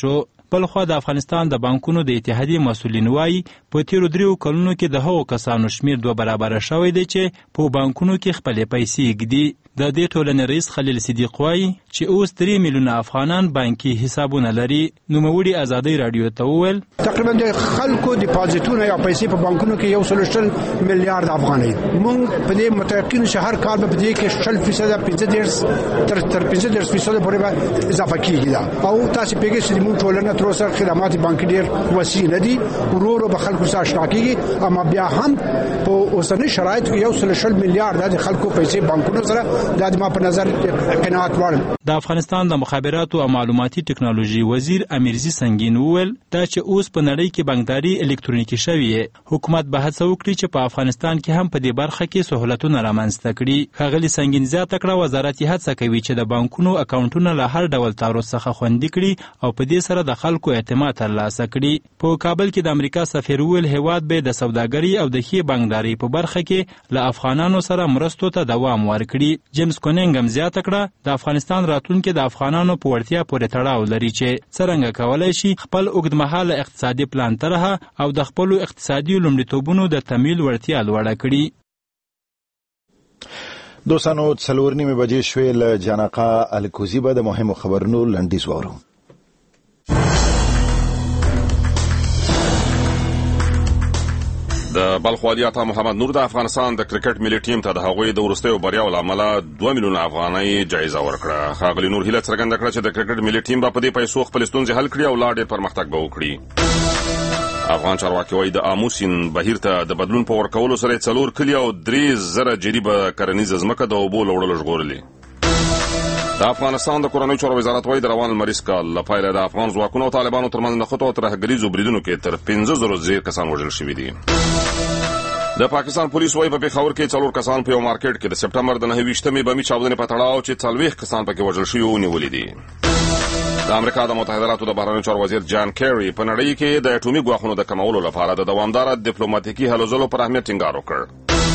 بلخوا د افغانستان د بانکونو د اتحادیې مسؤلین وایي په تیرو 3 کلونو کې د هغو کسانو شمیر 2 برابره شوی دی چې په بانکونو کې خپلې پیسې ږدي. د دې ټولنې رئیس خلیل صدیق وایي چې اوس 3 میلیونه افغانان بانکي حسابونه لري. نوموړي ازادۍ راډیو ته وویل تقریبا د خلکو ډیپازیټونه یا پیسې په بانکونو کې 1 میلیارډ افغانۍ موږ په دې متأکد شهر کال په دې کې 0.15% تر 15% پورې اضافه کیږي دا او تاسو پیګه چې موږ ټولنه تر اوسه خدمات بانکي ډیر وسیع نه دي ورو به خلکو سره آشنا کیږي اما بیا هم په اوسنۍ شرایط کې 1 میلیارډ د خلکو پیسې بانکونو سره د ما په نظر قناعت وړ. د افغانستان د مخابراتو او معلوماتي ټکنالوژي وزیر امیرزي سنگین وویل دا چې اوس په نړۍ کې بانکداري الکترونیکي شوې حکومت به هڅه وکړي چې په افغانستان کې هم په دې برخه کې سہولتونه رامنځته کړي. ښاغلي سنگین زیاته کړه وزارت هڅه کوي چې د بانکونو اکاونټونه له هر ډول تعرض څخه خوندي کړي او په دې سره د خلکو اعتماد ترلاسه کړي. په کابل کې د امریکا سفیر ویل هیواد به د سوداګرۍ او د ښې بانکداري په برخه کې له افغانانو سره مرستو ته دوام ورکړي. جیمز کونینګ زیاته کړه د افغانستان راتلونکي د افغانانو په وړتیا پورې تړاو لري چې څرنګه کولای شي خپل اوږدمهاله اقتصادي پلان طرحه او د خپلو اقتصادي لومړیتوبونو د تمویل وړتیا لوړه کړي. دوستانو 4:30 بجې شوې له جانقا الکوزي به د مهمو خبرونو لنډیز واورو. د بلخ والي عطا محمد نور د افغانستان د کرکټ ملي ټیم ته د هغوی د وروستیو بریاو له امله 2 میلیونه افغانۍ جایزه ورکړه. ښاغلي نور هیله څرګنده کړه چې د کرکټ ملي ټیم به په دې پیسو خپلې ستونزې حل کړي او لا ډېر پرمختګ به وکړي. افغان چارواکي وایي د آمو سیند بهیر ته د بدلون په ورکولو سره 4 کلي او 3,000 جریبه کرنیزه ځمکه د اوبو له وړلو ژغورلې. د افغانستان د کورنیو چارو وزارت وایي د روان لمریز کال له پیله د افغان ځواکونو او طالبانو ترمنځ نښتو او ترهګریزو بریدونو کې تر 15,000 زیات کسان وژل شوي دي. د پاکستان پولیس وایي په پېښور کې 4 کسان په یو مارکیټ کې د سپټمبر د 29مې بمي چاودنې په تړاو چې 40 کسان پکې وژل شوي ونیولي دي. د امریکا د متحده ایالاتو د بهرنیو چارو وزیر جان کیری په نړۍ کې د اټومي ګواښونو د کمولو لپاره د دوامداره ډیپلوماټیکي هلو ځلو پر اهمیت ټینګار وکړ.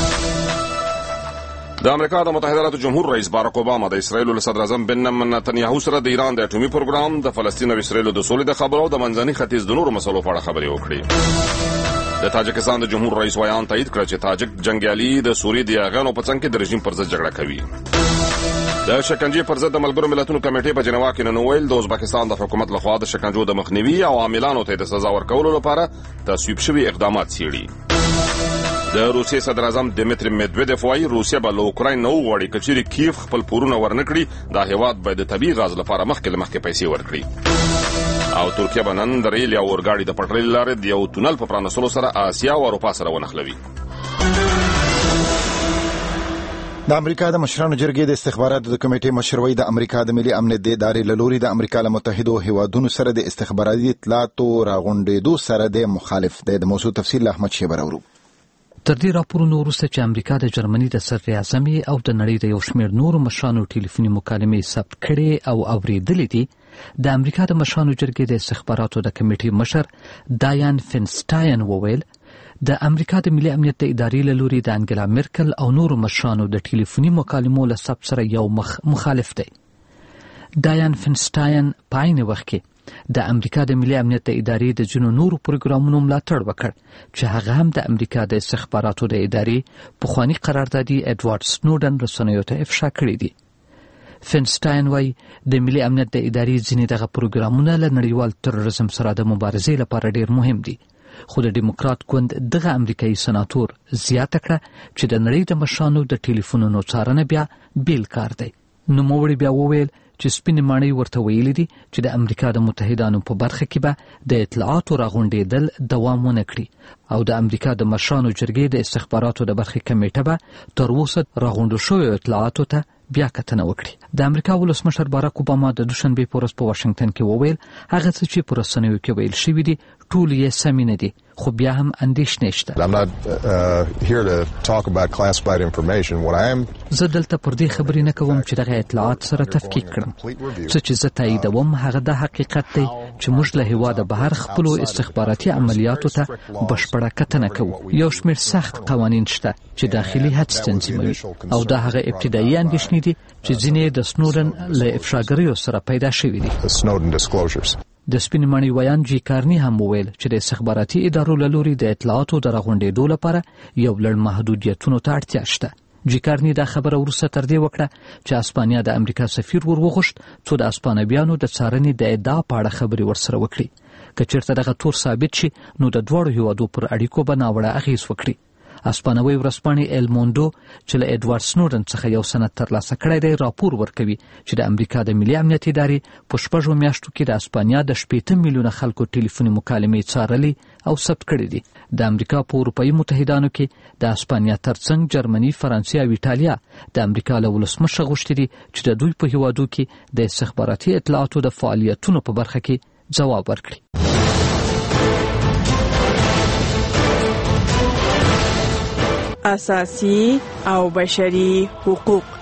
د امریکا د متحده ایالاتو جمهور رئیس باراک اوباما د اسرایل له صدر اعظم بنیامین نتنیاهو سره د ایران د اټومي پروګرام د فلسطین او اسرایل د سولې د خبرو او د منځني ختیځ د نورو مسلو په اړه خبرې وکړې. د تاجکستان د جمهور رئیس ویان تایید کړ چې تاجک جنگیالي د سوریې د یاغانو په څنګ کې د رژیم پر ضد جګړه کوي. د شکنجې پر ضد د ملګرو ملتونو کمیټې په جنیوا کې نن ویل د ازبکستان د حکومت لخوا د شکنجو د مخنیوي او عاملانو ته د سزا ورکولو لپاره تصویب شوي اقدامات څیړي. د روسیې صدر اعظم دیمیتری میدویدف وایي روسیه به له اوکراین نه وغواړي که چیرې کیف خپل پورونه ورنکړي دا هیواد باید د طبیعي غاز لپاره مخکې پیسې ورکړي. او ترکیه به نن د ریل یا اورګاډي د پټلۍ لارې د یو تونل په پرانستلو سره آسیا او اروپا سره ونښلوي. د امریکا د مشرانو جرګې د استخباراتو د کمیټې مشر وایي د امریکا د ملي امنیت د ادارې له لوري د امریکا له متحدو هیوادونو سره د استخباراتي اطلاعاتو راغونډېدو سره د مخالف دی. د موضوع تفصیل له احمد شیبر اورو. تر دې راپورونو وروسته چې امریکا د جرمني د صدر اعظم او د نړۍ د یو شمېر نورو مشرانو ټلیفوني مکالمې ثبت کړې او اورېدلې دي، د امریکا د مشرانو جرګې د استخباراتو د کمیټې مشر ډایان فینسټاین وویل د امریکا د ملي امنیت د ادارې له لوري د انګلا میرکل او نورو مشرانو د ټلیفوني مکالمو له ثبت سره یو مخالف دی. ډایان فینسټاین په عین وخت کې د امریکا د ملي امنیت د ادارې د ځینو نورو پروګرامونو ملاتړ وکړ چې هغه هم د امریکا د استخباراتو د ادارې پخواني قراردادي اډوارډ سنوډن رسنیو ته افشا کړي دي. فینسټاین وایي د ملي امنیت د ادارې ځینې دغه پروګرامونه له نړیوال تروریزم سره د مبارزې لپاره ډیر مهم دي، خو د ډیموکرات ګوند دغه امریکایي سناتور زیاته کړه چې د نړۍ د مشرانو د ټلیفونونو څارنه بیا بیل کار دی. نوموړي بیا وویل چې سپینې ماڼۍ ورته ویلي دي چې د امریکا د متحدانو په برخه کې به د اطلاعاتو راغونډېدل دوام ونه کړي او د امریکا د مشرانو جرګې د استخباراتو د برخې کمیټه به تر اوسه راغونډو شویو اطلاعاتو ته بیا کتنه وکړي. د امریکا ولسمشر باراک اوباما د دوشنبې په ورځ په واشنګټن کې وویل هغه څه چې په رسنیو کې ویل شوي دي ټول یې سمې نه دي، خو بیا هم اندېښنې شته. زه دلته پر دې خبرې نه کوم چې دغه اطلاعات سره تفکیک کړم. څه چې زه تاییدوم هغه دا حقیقت دی چې موږ له هېواده بهر خپلو استخباراتي عملیاتو ته بشپړه کتنه کوو. یو شمېر سخت قوانین شته چې داخلي حدس تنظیموي او دا هغه ابتدایي اندېښنې دي چې ځینې د سنوډن له افشاګریو سره پیدا شوي دي. د سپین ماڼۍ ویان جی کارني هم وویل چې د استخباراتي ادارو له لوري د اطلاعاتو د راغونډېدو لپاره یو لړ محدودیتونو ته اړتیا شته. جی کارني دا خبره وروسته تر دې وکړه چې اسپانیا د امریکا سفیر ور وغوښت څو د اسپانویانو د څارنې د ادعا په اړه خبرې ورسره وکړي. که چېرته دغه تور ثابت شي نو د دواړو هیوادو پر اړیکو به ناوړه اغېز وکړي. اسپانوي ورځپاڼې ایل موندو چې له ایډوارډ سنوډن څخه یو سند ترلاسه کړی دی راپور ورکوي چې د امریکا د ملي امنیت ادارې په 6 میاشتو کې د اسپانیا د 80 میلیونه خلکو ټلیفوني مکالمې څارلي او ثبت کړي دي. د امریکا په اروپایي متحدانو کې د اسپانیا ترڅنګ جرمني، فرانسې او ایټالیا د امریکا له ولسمشر غوښتي دي چې د دوی په هیوادو کې د استخباراتي اطلاعاتو د فعالیتونو په برخه کې جواب ورکړي. اساسي او بشري حقوق.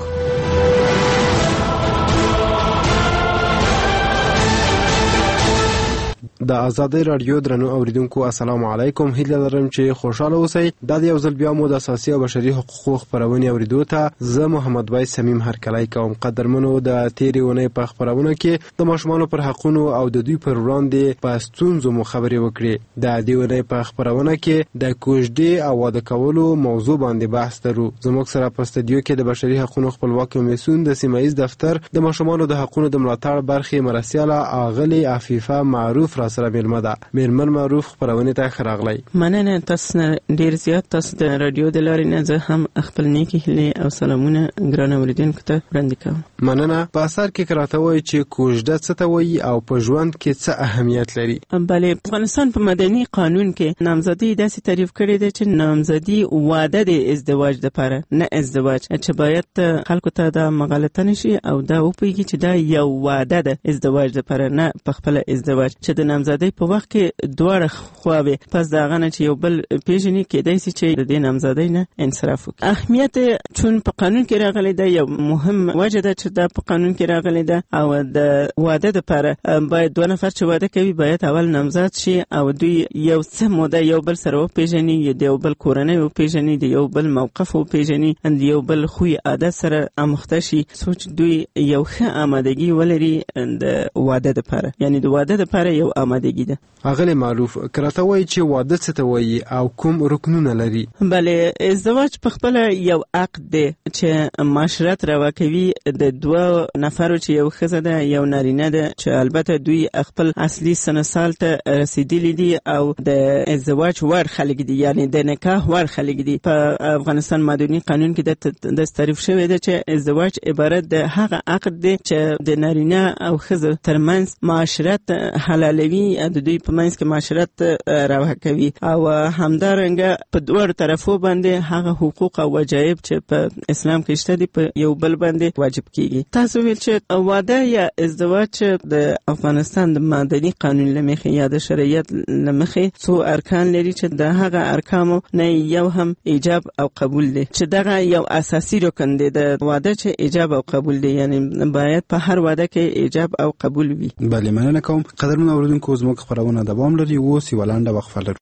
د ازادۍ رادیو درنو اوریدونکو السلام علیکم. هیله لرم چې خوشاله اوسئ. د یو ځل بیا مو د اساسي او بشري حقوقو خبرونه اوریدو ته زه محمد وای سمیم هرکلی کوم. قدرمنو د تیرې ونې په خبرونه کې د ماشومانو پر حقونو او د دوی پر وړاندې په ستونزو مو خبرې وکړې. د دې ونې په خبرونه کې د کوژدې او واده کولو موضوع باندې بحث درو. زموږ سره په استودیو کې د بشري حقوقو خپلواک کمیسیون د سیمایي دفتر د ماشومانو د حقونو د ملاتړ برخې مرسیاله اغلی عفیفه معروف را سره میلمه ده. میلمن معروف خبرونه ته خراغلی. مننه تاسو ډیر زیات. تاسو د رادیو د لارې نه زه هم خپل نیکی هیلې او سلامونه ګران اوریدونکو ته وړاندې کوم. مننه. په اثر کې کراته وایي چې کوژده څه ته وایي او په ژوند کې څه اهمیت لري. بله، افغانستان په مدني قانون کې نامزدي داسې تعریف کړی دی چې نامزدي واده د ازدواج لپاره، نه ازدواج، چې باید خلکو ته دا مغالطه نشي او دا وپوهیږي چې دا یو واده ده ازدواج لپاره، نه په خپل ازدواج. چې د نامزدي په وخت کې دواړه خواوې پس د هغه نه چې یو بل پیژني کېدای شي چې د دې نامزدۍ نه انصراف وکړي. اهمیت چون په قانون کې راغلی ده، یو مهم وجه ده چې دا په قانون کې راغلی ده. او د واده لپاره باید دوه نفر چې واده کوي باید اول نامزد شي او دوی یو څه موده یو بل سره وپیژني، د یو بل کورنۍ وپیژني، د یو بل موقف وپیژني، د یو بل خوی عادت سره آموخته شي، څو دوی یو ښه آمادګي ولري د واده لپاره. یعنی د واده لپاره یو آمادګي ده. اغلی معروف کراته وایي چې واده څه ته وایي او کوم رکنونه لري. بله، ازدواج په خپل یو عقد دی چې معاشرت راوکوي د دوه نفرو چې یو ښځه ده یو نارینه ده، چې البته دوی خپل اصلي سن سال ته رسیدلی دي او د ازدواج وړ خلک دي، یعنی د نکاح وړ خلک دي. په افغانستان مدني قانون کې د تعریف شوی دی چې ازدواج عبارت د هغه عقد دی چې د نارینه او ښځه ترمنځ معاشرت حلالوي، د دوی په منځ کې معاشرت راوکوي او همدارنګه په دوه طرفو باندې هغه حقوق او واجب چې په اسلام کې شته دي په یو بل باندې واجب کیږي. تاسو ویل چې واده یا ازدواج د افغانستان د مدني قانون لمخې یا د شریعت لمخې څو ارکان لري چې د هغه ارکانو نه یو هم ایجاب او قبول دي، چې دغه یو اساسي رکن دی د واده چې ایجاب او قبول دي، یعنی باید په هر واده کې ایجاب او قبول وي. بله، مننه کوم. قدرمن اوریدونکو زموږ خبرونه دوام لري. اوس یوه لنډه وقفه لرو.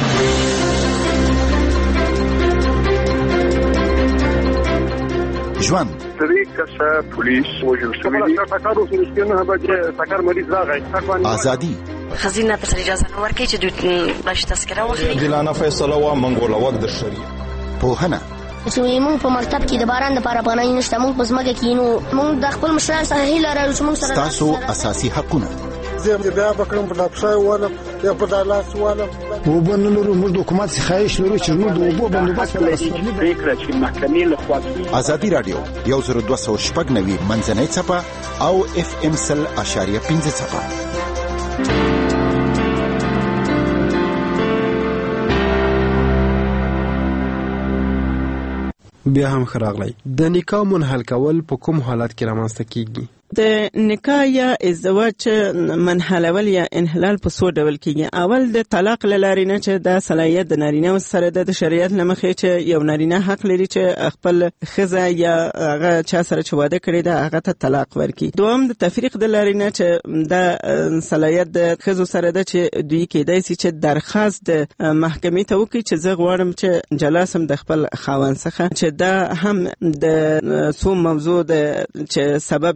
ژوند ازادي خزینه تر اجازه نه ورکړي چې دوی بلش تذکره واخلي. دلانه فیصله وا منګوله وخت د شریعت پوهنه چې موږ په مکتب کې د باران لپاره پناه نشته، موږ په ځمکه کې نو موږ د خپل مشران سره هیله لرو چې موږ سره تاسو اساسي حقونه زه بیا بکرم په داپښای واله یا په دالاس واله وبنلو موږ د حکومت څخه لرو چې موږ د وبو بندوبست فکر چې محکمې له خوا ازادي رادیو 1290 منځنۍ چپه او FM 100.5 چپه. بیا هم خراغلی. د نکاح منحل کول په کوم حالت کې رامنځته کیږي؟ د نکاح یا ازدواج منحلول یا انحلال په څو ډول کیږي. اول د طلاق لاري نه چې د صلاحیت د نارینه سره د شریعت لمخې چې یو نارینه حق لري چې خپل ښځه یا هغه چا سره چې واده کړی دا هغه ته طلاق ورکړي. دوم د تفریق د لاري نه چې د صلاحیت د ښځو سره د چې دوی کېدای شي چې درخواست د محکمې ته وکړي چې زه غواړم چې جلاسم د خپل خاوند څخه، چې دا هم د څو موضوع د چې سبب د دې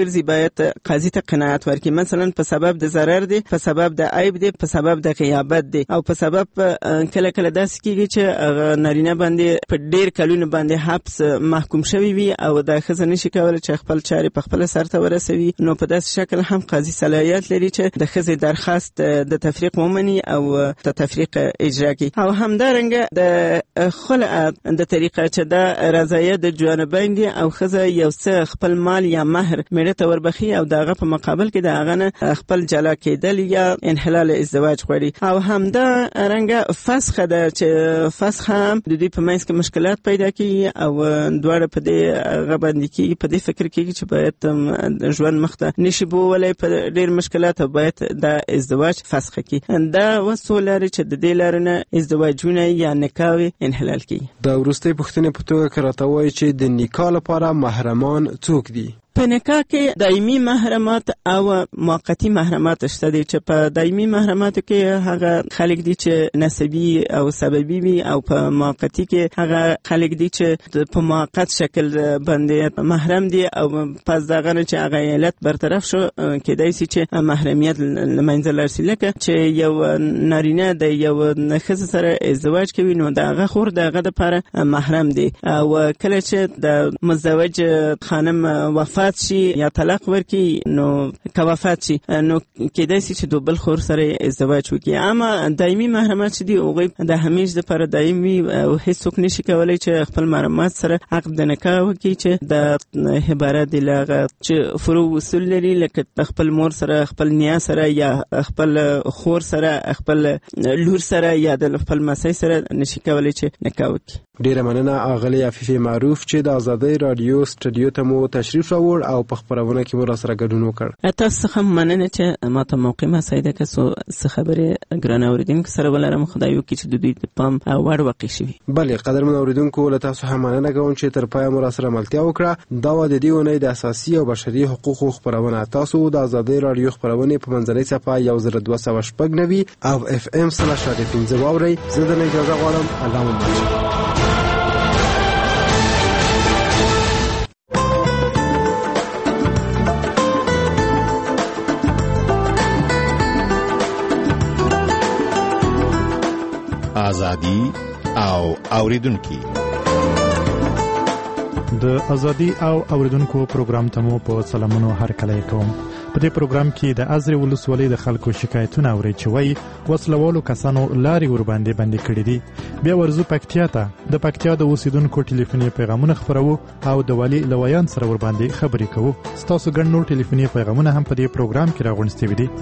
راګرځي باید قاضي ته قناعت ورکړي. مثلا په سبب د ضرر دی، په سبب د عیب دی، په سبب د غیابت دی، او په سبب کله کله داسې کیږي چې نارینه باندې په ډیر کلونو باندې حبس محکوم شوی وي او د ښځه نشي کولی چې خپل چارې په خپله سرته ورسوي. نو په داسې شکل هم قاضي صلاحیت لري چې د ښځې درخواست د تفریق ومني او د تفریق اجرا کړي. او همدارنګه د خلع د طریقه چې د رضایت د جانبین دي او ښځه یو څه خپل مال یا مهر میړه ته وربخي او دغه په مقابل کې د هغه نه خپل جلا کېدل یا انحلال ازدواج غواړي. او همدارنګه فسخ ده چې فسخ هم د دوی په منځ کې مشکلات پیدا کوي او دواړه په دې هغه باندې کېږي، په دې فکر کېږي چې باید ژوند مخته نشي بوولی په ډېر مشکلات او باید د ازدواج فسخ کړي. دا څو لارې چې د دې لارې نه ازدواجونه یا نکاح انحلال کړي. د وروستۍ پوښتنې په توګه که راته وایي چې د نکاح لپاره محرمان څوک دي؟ په نکاح کې دایمي محرمات او موقتی محرمات شته دي چې په دایمي محرماتو کې هغه خلک دي چې نسبی او سببي وي او په موقتی کې هغه خلک دي چې په موقت شکل باندې محرم دي او پس دغه نه چې هغه علت برطرف شو کېدای شي چې محرمیت له منځه لاړ شي. لکه چې یو نارینه د یو ښځې سره ازدواج کوي نو دغه خور دغه دپاره محرم دی، او کله چې د مزدوج خانم وفات شي یا طلاق ورکي نو که وفات شي نو کېدای شي چې د بل خور سره ازدواج وکړي. اما دایمي محرمات چې دي هغوی د همیش دپاره دایمي او هیڅوک نشي کولی چې خپل محرمات سره عقد د نکاح وکړي چې د عبارت دی له هغه چې فروع اصول لري، لکه خپل مور سره، خپل نیا سره یا خپل خور سره، خپل لور سره یا د خپل مسی سره نشي کولی چې نکاح وکړي. ډیره مننه اغلی عفیفې معروف چې د آزادۍ رادیو سټوډیو ته مو تشریف راوړ او په خپرونه کې مو راسره ګډون وکړ. تاسو څخه مننه چې ما ته موقع مساعده که څه خبرې ګران اوریدونکو سره ولرم. خدای وکړي چې د دوی د پام وړ واقع شي. بلې قدرمن اوریدونکو له تاسو هم مننه کوم چې تر پایه مو راسره ملتیا وکړه. دا و د دې اونۍ د اساسي او بشري حقوقو خپرونه. تاسو د آزادۍ رادیو خپرونې په منځنۍ صفحه 1290 او FM 3.5 واورئ. زه د اجازه غواړم. الله مو مبارک. ازادي او اوریدونکو د ازادي او اوریدونکو پروګرام ته مو په سلامونو هرکلی کوم. په دې پروګرام کې د ازرې ولسوالۍ د خلکو شکایتونه اوري چې وایي وسلوالو کسانو لارې ورباندې بندې کړې دي. بیا ورځو پکتیا ته د پکتیا د اوسیدونکو ټلیفوني پیغامونه خپرو او د والي لویان سره ورباندې خبرې کوو. ستاسو ګڼ نور ټلیفوني پیغامونه هم په دې پروګرام کې راغونډ دي.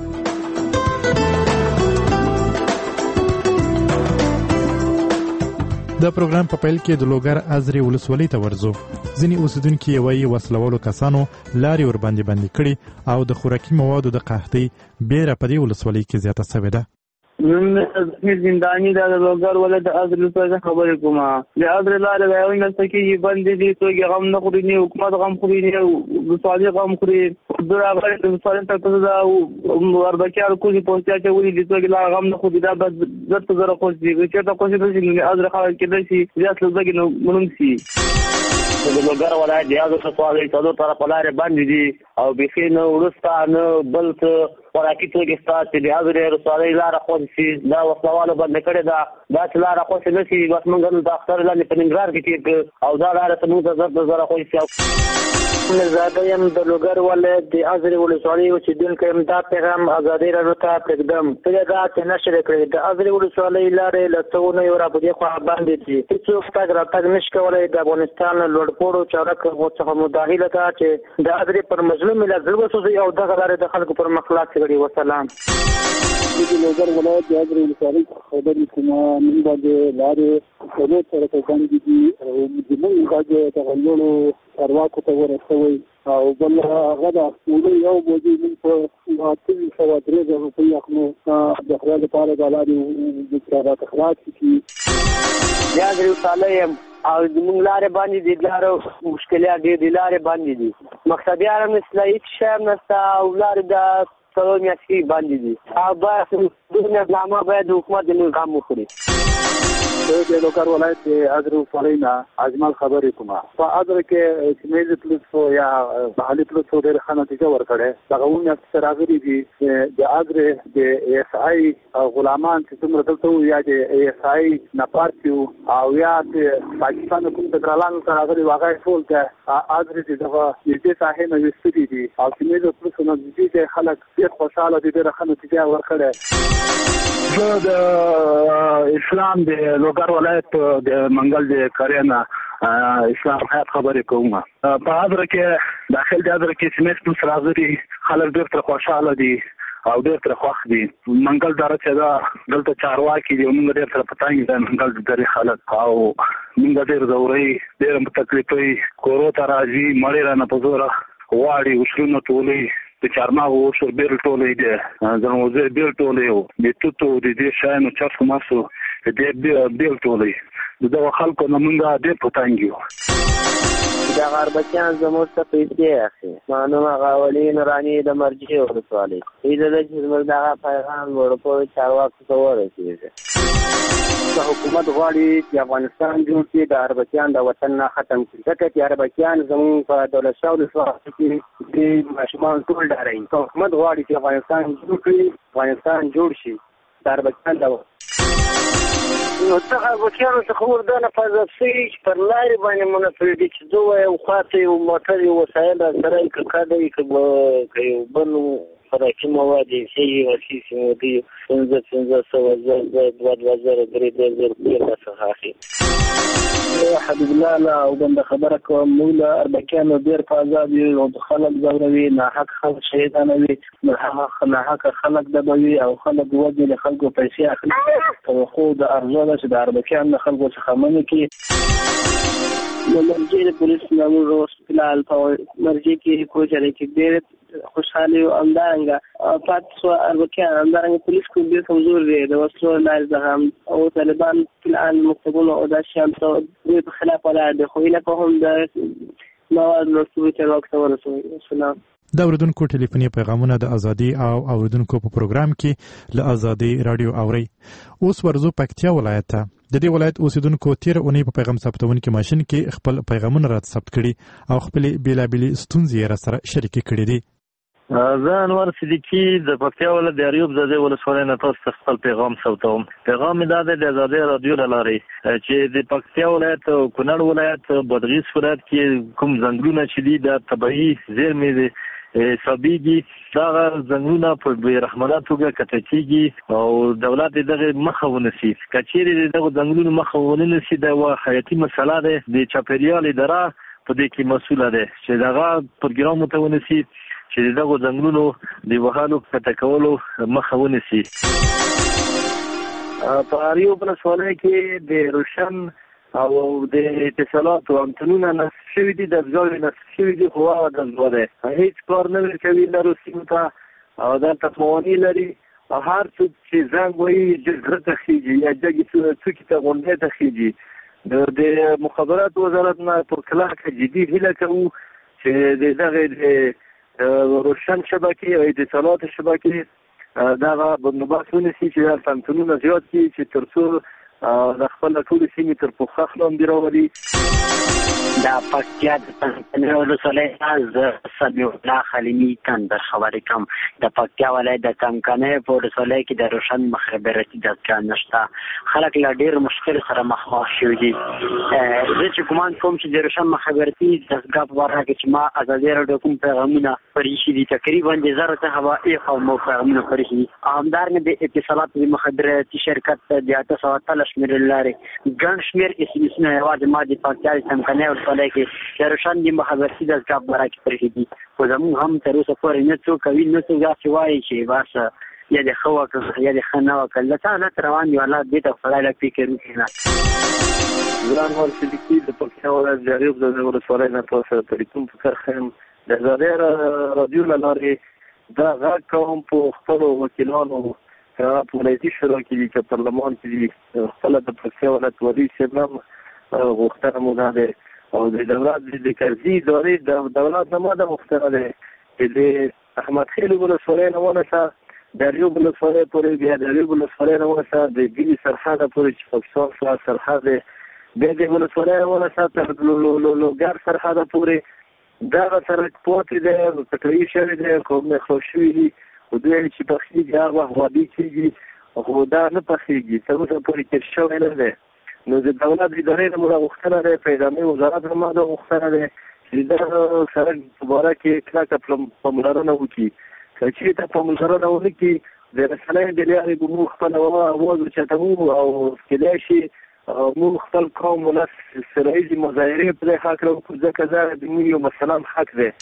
د پروګرام په پیل کې د لوګر ازرې ولسوالۍ ته ورځو. ځینې اوسیدونکي وایي وسلوالو کسانو لارې ورباندې بندې کړي او د خوراکي موادو د قحطۍ بیره په دې ولسوالۍ کې زیاته شوې ده. زندانی دا د لوګر ولې د ازرې څخه خبرې کوم. د ازرې لارې راوي نه سکه باندې دي څوک غم نه خوري نه حکومت غم خوري نه وسالي غم خوري. درابر د وسالي ته دا وربکار کوزي پوسټیا چې ولې د څوک لا غم نه خوري دا بس زړه زړه خوشي چې تا کوشش وکړي د ازرې خلک کې شي زیات لږه نو مونږ شي. د لوګر ولایت د ازرې سوالې څلور طرف لارې باندې دي او بخې نه ورسته نه بل څه خوراکي توکي ستاسو چې د ازرې رسالې لاره خوښ شي دا وسلوالو باندې کړې ده. دا چې لاره خوښ نه شي بس موږ د اختر لاندې په ننګرهار کې تېر او دا لاره ته موږ د زړه خوښ شي. زه یم د لوګر ولایت د ازرې ولسوالۍ اوسېدونکی یم. دا پیغام ازادۍ راډیو ته پرېږدم. پرېږده چې نشر کړئ. د ازرې ولسوالۍ لارې له څو اونیو را په دې خوا باندې دي. هېڅوک تګ راتګ نشي کولی. د افغانستان لوړپوړو چارواکو څخه مداخله ده چې د ازرې پر مظلوم ملت زړه وسوځي او دغه لارې د خلکو پر مخ لاس کړي. وسلام. د لوګر ولایت د ازرې ولسوالۍ څخه خبرې کوم. موږ باندې لارې څلور طرفه باندې دي او زموږ غږ دغه لوړو چارواکو ته ورسوئ او بل هغه د اولو یو بوجي موږ په 803 روپۍ اخلو د خپل لپاره د لارې د چارواک اخلاص کی. یا د ولسوالۍ او موږ لارې باندې د لارو مشکلات د لارې باندې دي. مقصدیان مثل هیڅ شی نشته او لارې د څلور میاشتې باندې دي. او بس د نظام باید حکومت د نظام وکړي. د لوګر ولایت اذر فلینا اجمل خبرې کومه په اذر کې سیمېز پلوس یا بحالي پلوس ډېر ښه نتیجه ورکړې دا غوونه چې راغلي دي د اذر د اس آی غلامان چې څومره دلته یا د اس آی نه پارتیو او یا د پاکستان کوم د درالانو سره راغلي واغې ټول ته اذر دغه دې ساحې نه وستې دي او سیمېز پلوس نو دې خلک ډېر خوشاله دي ډېر ښه نتیجه ورکړې زه د اسلام د لوګر ولایت د منګل د کرینا اسلام حیات خبرې کوم په اذر کې داخل د اذر کې سیمېز پلوس راغلي خلک ډېر خوشاله دي او ډېر تر خوښ دي منګل دره چې دا دلته چارواکي دي موږ ډېر تر پتاینګ د منګل درې خلک او موږ ډېر زوري ډېر تکلیفي کورو ته راځي مړی رانه په زوره واړي وشلونه ټولې د چارماغو وشل بیل ټولې دي زموږ بیل ټولې د توتو د دې شاینو چرخ ماسو د بیل ټولې دغه خلکو نه موږ ډېر پتاینګ یو دا غربچان زموږ ته پیسې اخلي معلومه غاولین رانی د مرجع ولسوالۍ دې د چې زموږ دغه پیغام ورپورې چارواکو ته ورسېږي حکومت غواړي چې افغانستان جوړ کړي د غربچان د وطن نه ختم کړي ځکه چې غربچان زموږ په دولت شاه ولسوالۍ کې د ماشومان ټول ډاري حکومت غواړي چې افغانستان جوړ کړي افغانستان جوړ شي د غربچان د نو څنګه غوښتنه څخه ورته په ځای پر لارې باندې مونږ دي چې دوه یو خاطر یو موټر یو وسایل سره کړه کوي بنو خوراکي مواد یې شي ورشي دي 15 حبیب الله لا او بند خبره کوم مولا اربکانو ډیر په آزاد او خلک زوروي نه حق خلک شهیدانه وي نه حق خلک دبوي او خلک وځي له خلکو پیسې اخلي او خو د ارزاده چې د اربکان خلکو څخه منې کی نو مرجع د پولیس نامو هسپتال په مرجع کې کوچره کې ډېر خوشحالي او اندانګه پاتسو اربکان اندانګه پولیس کو ډېر کمزور دي د وسلو لارې څخه او طالبان الان مکتبونه او د شام ته د خلاف ولاده خو اله په هم د مواد لوستو ته وخت ورسوي سلام د اوریدونکو ټلیفوني پیغامونه د ازادي او اوریدونکو په پروګرام کې له ازادي رادیو اوري اوس ورزو پکتیا ولایت ته د دې ولایت اوسیدونکو تیر اونۍ په پیغام ثبتونکو ماشين کې خپل پیغامونه رات ثبت کړي او خپل بیلابلی ستونزې را سره شریک کړي دي زه انور صدیقی د پکتیا ولایت د اریوب زده ولسوالۍ نه تاسو خپل پیغام ثبتوم پیغام دا د ازادي رادیو لارې چې د پکتیا ولایت او کونړ ولایت بادغیس ولایت کې کوم ځنګلونه چې دي د طبيعي زیرمې دي سبيږي دا ځنګلونه په بیرحمانه توګه کټکیږي او دولت دغه مخه ونیسي کچېری دغه ځنګلونو مخه ونیسي دا یو حیاتي مسله ده د چاپیریال اداره په دې کې مسؤله ده چې دغه پروګرام ته ونیسي چې دغه ځنګلونو د وهالو کټکولو مخه ونیسي په اریوب ولسوالۍ کې د روشن او د اتصالات او امتنونه نصب شوي دي د ځای نصب شوي دي خو هغه د ځوده هیڅ کار نه کوي لرو سیمه ته او دا تفاونی لري او هر څه چې زنګ وایي جګړه ته خېږي یا جګړه څوک ته غونډه ته خېږي د مخابرات وزارت نه پر کلاکه جدي هله کوو چې دغه روشن شبکې او اتصالات شبکې دغه بندوبست ونیسي چې امتنونه زیات کړي چې ترڅو د خپل ټول سیمې تر پوښښ لاندې راولي دا پکتیا د پنځه ولسوالۍ از سمیع الله خلیمی کندر خبرې کوم د پکتیا ولایت د کمکنۍ په ولسوالۍ کې د روشن مخابراتي دستګاه نشته خلک له ډېر مشکل سره مخامخ شوي دي زه چې ګمان کوم چې د روشن مخابراتي دستګاه په باره کې چې ما ازادي راډیو کوم پیغامونه خپرې شوي دي تقریبا د 1000 څخه به مو پیغامونه خپرې شوي همدارنګه د اتصالات مخابراتي شرکت د 813 شمېر لارې ګڼ شمېر اسمسونه یوازې ما د پکتیا د کمکنۍ ولسوالۍ کې د روشن د مخابراتي دستګاه په باره کې خپرې دي خو زموږ هم تر اوسه پورې نه څوک کوي نه څوک داسې وایي چې بس یا د ښه وکړه یا د ښه نه وکړه له تا حالت روان دي الله دې ته خدای لږ فکر وکړي نه ګران انور صدیقي د پکتیا ولایت د اریوب د ولسوالۍ نه تاسو سره تلیفون په کرښه یم د ازادي راډیو له لارې دا غږ کوم په خپلو وکیلانو په ولایتي شورا کې دي چې پارلمان کې دي خپله د پکتیا ولایت والي صاحب هم غوښتنه مو دا ده او د دولت د کرزي ادارې د دولت نه ماده غوښتنه ده چې د احمد خیل ولسوالۍ نه ونیسه د اریوب ولسوالۍ پورې، بیا د اریوب ولسوالۍ نه ورسه د ګیلي سرحده پورې چې پاکستان سره سرحد دی، بیا د ولسوالۍ نه ورسه تر لوګر سرحده پورې دغه سړک پاتې دی، پټرۍ شوی دی، کومې خلاص شوي دي، خو دوی چې پخېږي هغه وخت وادي کېږي، خو دا نه پخېږي، تر اوسه پورې تېر شوی نه دی. نو د دولت ادارې نه موږ غوښتنه دی، په اعلامي وزارت نه موږ غوښتنه دی چې دا سړک په باره کې کلکه پاملرنه وکړي. که چېرته پاملرنه ونه کړي د رسنیو د لارې به موږ خپله اواز اوچتوو او کېدای شي موږ خپل قوم ولس سره ییزې مظاهرې په دې هکله وکړو، ځکه دا زموږ یو مثلاً حق دی.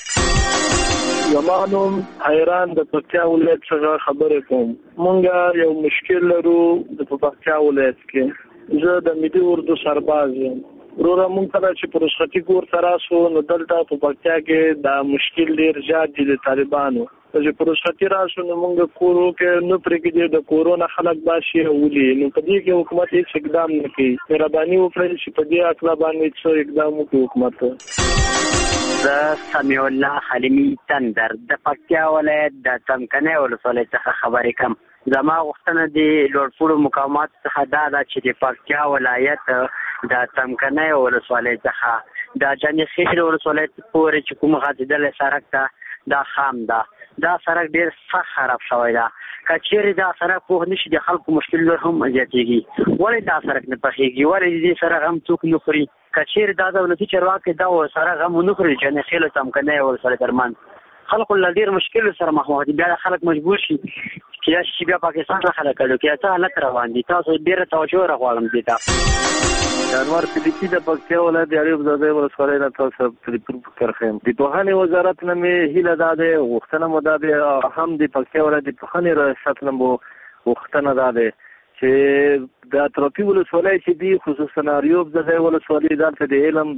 زما نوم حیران د پکتیا ولایت څخه خبرې کوم. مونږ یو مشکل لرو د پکتیا ولایت کې. زه د ملي اردو سرباز یم. وروره مونږ کله چې په رخصتي کور ته راسو نو دلته په پکتیا کې دا مشکل ډېر زیات دي د طالبانو. چې په رخصتي راسو نو مونږ کورو کې نه پرېږدي د کورونه خلک باشي ولي. نو په دې کې حکومت هیڅ اقدام نه کوي. مهرباني وکړئ چې په دې اکلا باندې څه اقدام وکړي حکومت. زه سمیع الله حلیمي تندر د پکتیا ولایت د څمکنیو ولسوالۍ څخه خبرې کوم. زما غوښتنه د لوړپوړو مقاماتو څخه دا ده چې د پکتیا ولایت د څمکنیو ولسوالۍ څخه د جنې خیل ولسوالۍ پورې چې کوم غځېدلی سړک ده دا خام ده. دا سړک ډېر سخت خراب شوی ده. که چېرې دا سړک پوه نه شي د خلکو مشکل هم زیاتېږي. ولې دا سړک نه پخېږي؟ ولې دې سړک هم څوک نه خوري؟ که چېرې دا دولتي چارواکي دا سړک هم ونه خوري جنې خیل او څمکنیو ولسوالۍ ترمنځ خلکو له ډېر مشکل سره مخامخ دي. بیا خلک مجبور شي چې بیا پاکستان ته خلک کړو کې څه حالت روان دي. تاسو ډېره توجه راغواړم دې ته. د انوار صدیقي د پکتیا ولایت د اریوب زاده ولسوالۍ نه تاسو تلیفون وکړم. د پوهنې وزارت نه مې هیله دا ده، غوښتنه مو دا ده، هم د پکتیا ولایت د پوهنې ریاست نه مو غوښتنه دا ده چې د اطرافي ولسوالۍ چې دي خصوصا اریوب زاده ولسوالۍ دلته د علم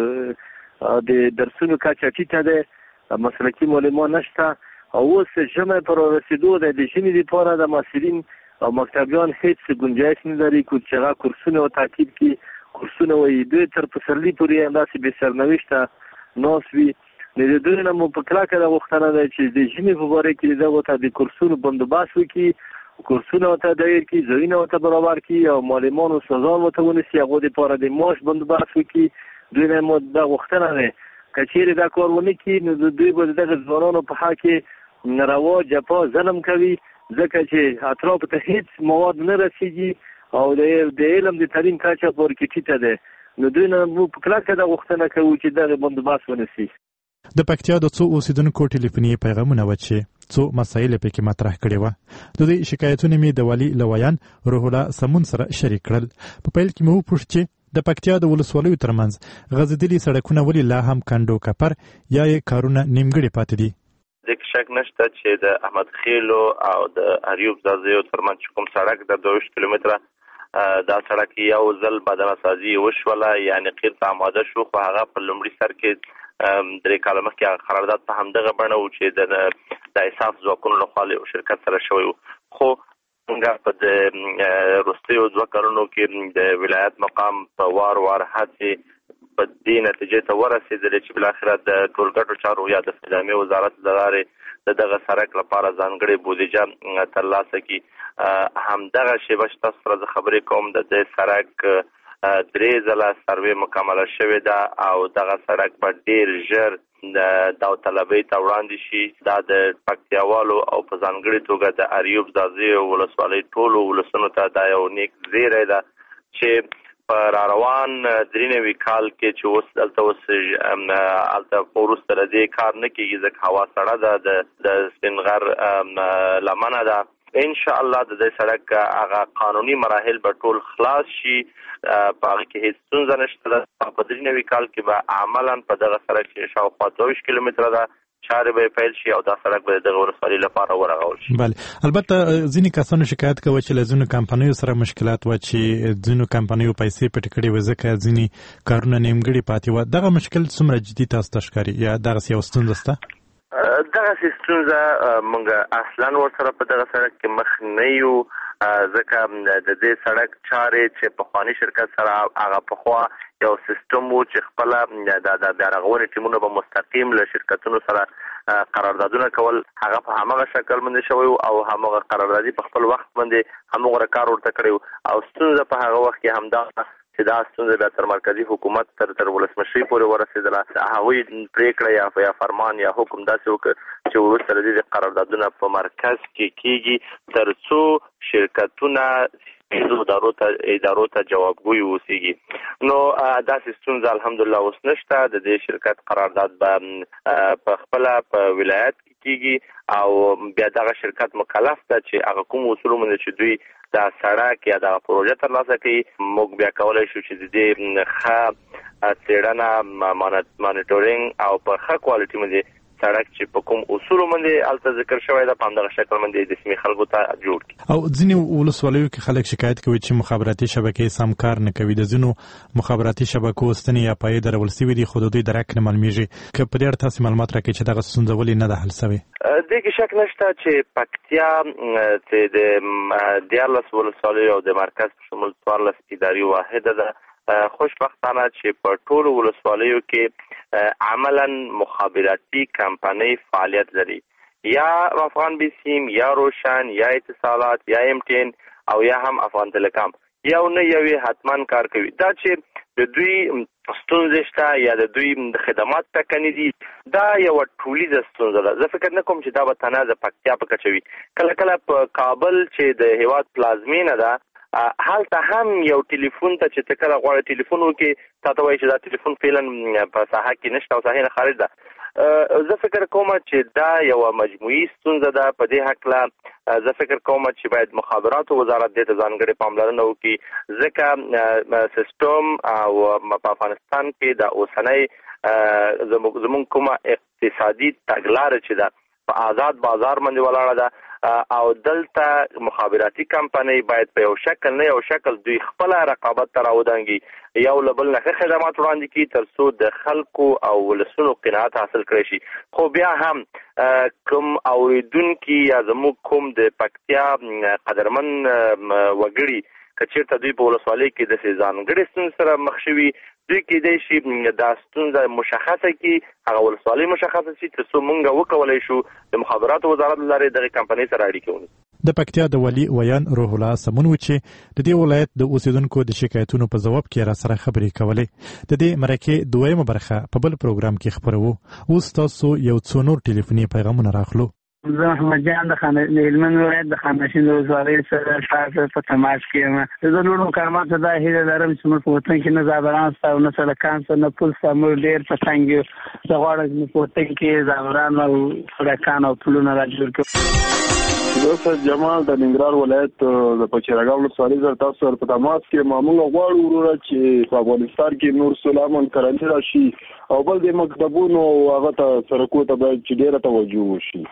د درسونو کچه ټیټه ده، مسلکي معلمان نشته او اوس ژمی پر رسیدو ده. د ژمي لپاره د محصلین او مکتبیان هیڅ گنجایش نه لري چې هغه کورسونه او تعقیب کړي. کورسونه وایي دوی تر پسرلي پورې همداسې بې سرنوشته ناست وي. نو د دوی نه مو په کلکه دا غوښتنه ده چې د ژمي په باره کې دغو ته د کورسونو بندوبست وکړي، کورسونه ورته دایر کړي، ځایونه ورته برابر کړي او معلمان او استادان ورته ونیسي، هغو دپاره د معاش بندوبست وکړي. دوی نه مو دا غوښتنه ده. که چېرې دا کار ونه کړي نو دوی به د دغه ځوانانو په حق کې ناروا جفا ظلم کوي، ځکه چې اطرافو ته هیڅ مواد نه رسېږي او د علم د تعلیم کچه په ورکې ټیټه ده. نو دوی نه موږ په کلکه دا غوښتنه کوو چې دغه بندوبست ونیسي. د پکتیا د څو اوسیدونکو ټلیفوني پیغامونه و چې څو مسایل پکې مطرح کړي وو. د دې شکایتونه مې د والي لویان روح الله سمون سره شریک کړل. په پیل کې مې وپوښت چې د پکتیا د ولسوالیو ترمنځ غځېدلي سړکونه ولې لا هم کنډو کپر یا یې کارونه نیمګړي پاتې دي؟ ځکه شک نشته چې د احمد خیلو او د اریوب زاده ترمنځ کوم سړک د 22 کیلومتره دا سړک یو ځل بدنه سازي وشوله، یعنی قیر ته آماده شو، خو هغه په لومړي سر کې 3 کاله مخکې قرارداد په همدغه بڼه و چې د انصاف ځواکونو لخوا له شرکت سره شوی و. خو موږ په د وروستیو 2 کلونو کې د ولایت مقام په وار هڅې په دې نتیجې ته ورسېدلې چې بالاخره د ټولګټو چارو یا د خدمات وزارت له لارې دغه سړک لپاره ځانګړې بودیجه ترلاسه کړي. همدغه شیبه چې تاسو سره خبرې کوم د دې سړک 3 ځله سروې مکمله شوې ده او دغه سړک په ډېر ژر د داوطلبۍ ته وړاندې شي. دا د پکتیاوالو او په ځانګړې توګه د اریوب زاده ولسوالۍ ټولو ولسونو ته دا یو نیک زیری ده چې په روان 93 کال کې چې اوس دلته هلته وروسته له دې کار نه کېږي ځکه هوا سړه ده، د سپینغر لمنه ده. ان شاء الله د دې سړک هغه قانوني مراحل به ټول خلاص شي، په هغه کې هیڅ ستونزه نشته. په 93 کال کې به عملاً په دغه سړک چې شاوخوا 24 کیلومتره ده چارې به پیل شي او دا سړک به دغه ولسوالۍ لپاره ورغول شي. بله، البته ځینې کسانو شکایت کوي چې له ځینو کمپنیو سره مشکلات و چې ځینو کمپنیو پیسې پټې کړې وې ځکه ځینې کارونه نیمګړي پاتې وو. دغه مشکل څومره جدي تاسو ته ښکاري یا دغسې یو ستونزه شته؟ دغسې ستونزه موږ اصلا ورسره په دغه سړک کې مخ نه یو. ځکه د دې سړک چارې چې پخوانی شرکت سره هغه پخوا یو سیستم وو چې خپل د بیارغونې ټیمونه به مستقیم له شرکتونو سره قراردادونه کول، هغه په همغه شکل باندې شوی او همغه قراردادي په خپل وخت باندې همغه کار ورته کړی او ستونزه په هغه وخت کې همدا چې دا ستونزه بیا تر مرکزی حکومت تر ولسمشرۍ پورې ورسېدله. هغوی پریکړه یا فرمان یا حکم داسې وکړ چې وروسته د دې قراردادونه په مرکز کې کېږي تر څو شرکتونه ادارو ته جوابګوی اوسېږي. نو داسې ستونزه الحمدلله اوس نشته. د دې شرکت قرارداد به په خپله په ولایت کې کېږي او بیا دغه شرکت مکلف ده چې هغه کوم اصولو باندې چې دوی دا سړک یا دا پروژه ترلاسه کوي موږ بیا کولی شو چې د دې ښه څېړنه مانیټورینګ او په ښه کوالټي باندې سړک چې په کوم اصولو باندې هلته ذکر شوی ده په همدغه شکل باندې د سیمې خلکو ته جوړ کړي. او ځینې ولسوالیو کې خلک شکایت کوي چې مخابراتي شبکې سم کار نه کوي. د ځینو مخابراتي شبکو ستنې یا پایې درول سوي دي خو د دوی درک نه معلومیږي. که په دې اړه تاسو معلومات راکړئ چې دغه ستونزه ولې نه ده حل سوې؟ دې کې شک نشته چې پکتیا چې د 14 ولسوالیو او د مرکز په شمول 14 اداري واحده ده. خوشبختانه چې په ټولو ولسوالیو کې عملا مخابراتي کمپنۍ فعالیت لري، یا افغان بیسیم یا روشن یا اتصالات یا M10 او یا هم افغان تلکام یو نه یوې حتما کار کوي. دا چې د دوی ستونزې شته یا د دوی خدمات ټکني دي دا یو ټولیزه ستونزه ده. زه فکر نه کوم چې دا به تنها د پکتیا په کچه وي. کله کله په کابل چې د هیواد پلازمینه ده هلته هم یو ټلیفون ته چې ته کله غواړې ټلیفون وکړې تا ته وایي چې دا ټلیفون فعلا په ساحه کې نشته او ساحې نه خارج ده. زه فکر کوم چې دا یوه مجموعي ستونزه ده. په دې هکله زه فکر کوم چې باید مخابراتو وزارت دې ته ځانګړې پاملرنه وکړي، ځکه سیستم او په افغانستان کې د اوسنۍ زموږ کومه اقتصادي تګلاره چې ده په آزاد بازار باندې ولاړه ده او دلته مخابراتي کمپنۍ باید په یو شکل نه یو شکل دوی خپله رقابت ته راودانګي، یو له بل نه ښه خدمات وړاندې کړي تر څو د خلکو او ولسونو قناعت حاصل کړی شي. خو بیا هم کوم اوریدونکي یا زموږ کوم د پکتیا قدرمن وګړي که چېرته دوی په ولسوالۍ کې داسې ځانګړې ستونزې سره مخ شوي دوی کېدای شي دا ستونزه مشخصه کړي، هغه ولسوالۍ مشخصه شي تر څو موږ وکولی شو د مخابراتو وزارت له لارې دغې کمپنۍ سره اړیکې ونیسو. د پکتیا د والي ویان روح الله سمون و چې د دې ولایت د اوسیدونکو د شکایتونو په ځواب کې را سره خبرې کولې. د دې مرکې دویمه برخه په بل پروګرام کې خپروو. اوس تاسو یو څو نور ټلیفوني پیغامونه راخلو. زه احمد جان د هلمند ولایت د خانشین د ولسوالۍ سره ښار په تماس کې یم. زه نورو مقاماتو دا هیله لرم چې موږ په وطن کې نه زعفران شته او نه سړکان شته نه پل شته. موږ ډېر په تنګ یو. زه غواړم چې په وطن کې زعفران او سړکان او پلونه را جوړ کړو. زه سید جمال د ننګرهار ولایت د پچیراګاو ولسوالۍ سره تاسو سره په تماس کې موږ غواړو وروره چې په افغانستان کې نور سلامون کرنې راشي او بل د مکتبونو هغه ته سړکو ته باید چې ډېره توجه وشي.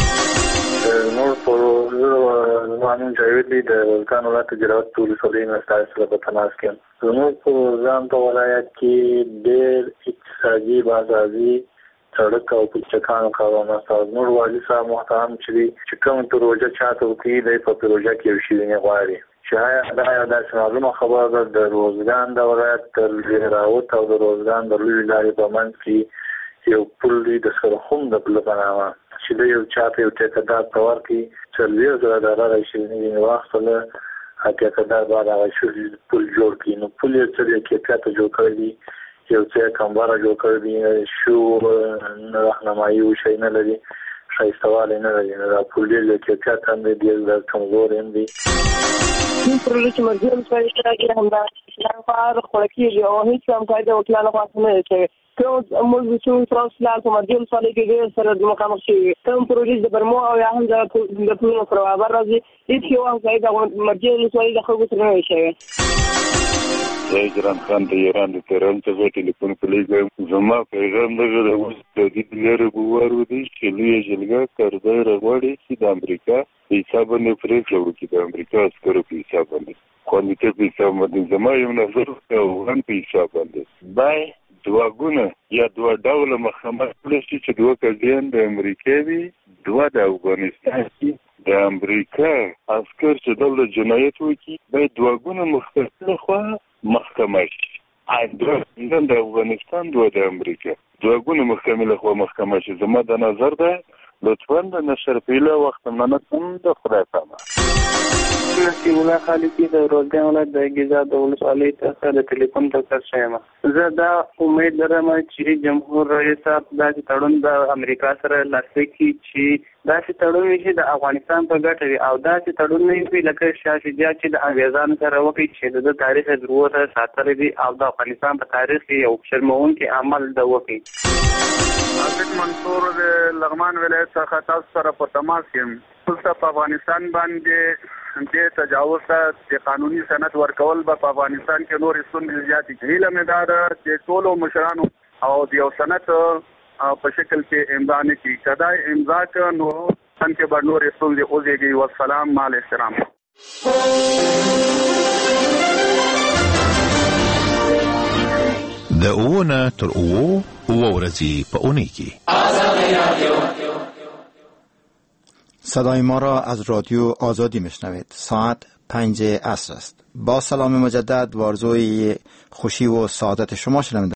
نور په زمانون جاوید دی د ولکان ولایت جراوت ولسوالۍ نه تاسو سره په تماس کې یم. زموږ په ځان ولایت کې ډېر اقتصادي بازاري سړک او پلچکانو کارونه سره نور والي صاحب محترم چې کوم پروژه چاته وکړي د په پروژه کې یو شی نه غواړي چې دا یو داسې معلومه خبره ده د روزګان د ولایت تر راوت او د روزګان د لوی لارې په منځ کې یو پل دی د سرخوم د پل په نامه چې د یو چاته یو ټیکدار ته ورکړي $40,000 شي نه واخله ټیکدار باید هغه شو پل جوړ کړي. نو پل یې څه دی کېکاته جوړ کړی دی یو څه کمباره جوړ کړی دی شو راهنمایي او شي نه لري ښایستهوالی نه لري. نو دا پل ډېر کېکات هم دی ډېر کمزوری هم دی. کوم پروژه چې مرګي ولسوالۍ کې راغلي همدا اسلام کار خوړه کېږي او هېڅ هم قاعده وکیلانو خواست نه کوي. کوم موږ چې تاسو لار په مرګي ولسوالۍ کې ډېر سره مخامخ شوي کوم پروژې د برمو او یا هم د پلونو پر برابر راځي هېڅ یو هم قاعده مرګي ولسوالۍ د خلکو سره نه وي شوی. زه جران خان د ایران د تهران څخه ټلیفون کولی زما پیغام دغه د اوس د دې لارې بوار ودی چې لویه جلګه کارځای راغواړي چې د امریکا په حساب باندې پرېکړه وکړي د امریکا عسکرو په حساب باندې خوندیتوب په حساب باندې زما یو نظر افغان په حساب باندې باید دوه ګونه یا دوه ډوله مخامخ کړی شي چې دوه کډیان د امریکا وي دوه د افغانستان کې د امریکا عسكر چې دلته جنایت وکړي باید دوه ګونه مختلفه خوا محکمه شي. نن د افغانستان د امریکا دوه ګونه محکمې له خوا محکمه شي. زما د نظر ده لطفاً د نشر پیله وخت مننتم د خدای پامه. نصیب الله خالقی د روزګان ولایت د ګیزا د ولسوالۍ څخه د ټلیفون ټکر شوم. زه دا امید لرم چې جمهور رئیس صاحب دا تړون د امریکا سره لاسلیک کړي چې دا تړون چې د افغانستان په ګټه وي او دا تړون نه وي لکه شاه شجاع چې د انګریزانو سره وکړي چې د تاریخ ضرورت ساتلې دي او د افغانستان په تاریخ کې یو شرمونکي عمل د وکړي. عاصم منصور د لغمان ولایت څخه تاسو سره په تماس یم. دلته په افغانستان باندې د تجاوز ته د قانوني سند ورکول به په افغانستان کې نور ستونزې زیاتې کړي. هیله مې دا ده چې ټولو مشرانو او د یو سند په شکل کې امضا نه کړي. که دا امضا کړه نو څنګه به نور ستونزې وزېږي. والسلام مع الاحترام. د اوونه تر اوو ورځې په اونۍ کې صدای ما را از رادیو آزادی میشنوید. ساعت 5 عصر است. با سلام مجدد و آرزوی خوشی و سعادت شما شنونده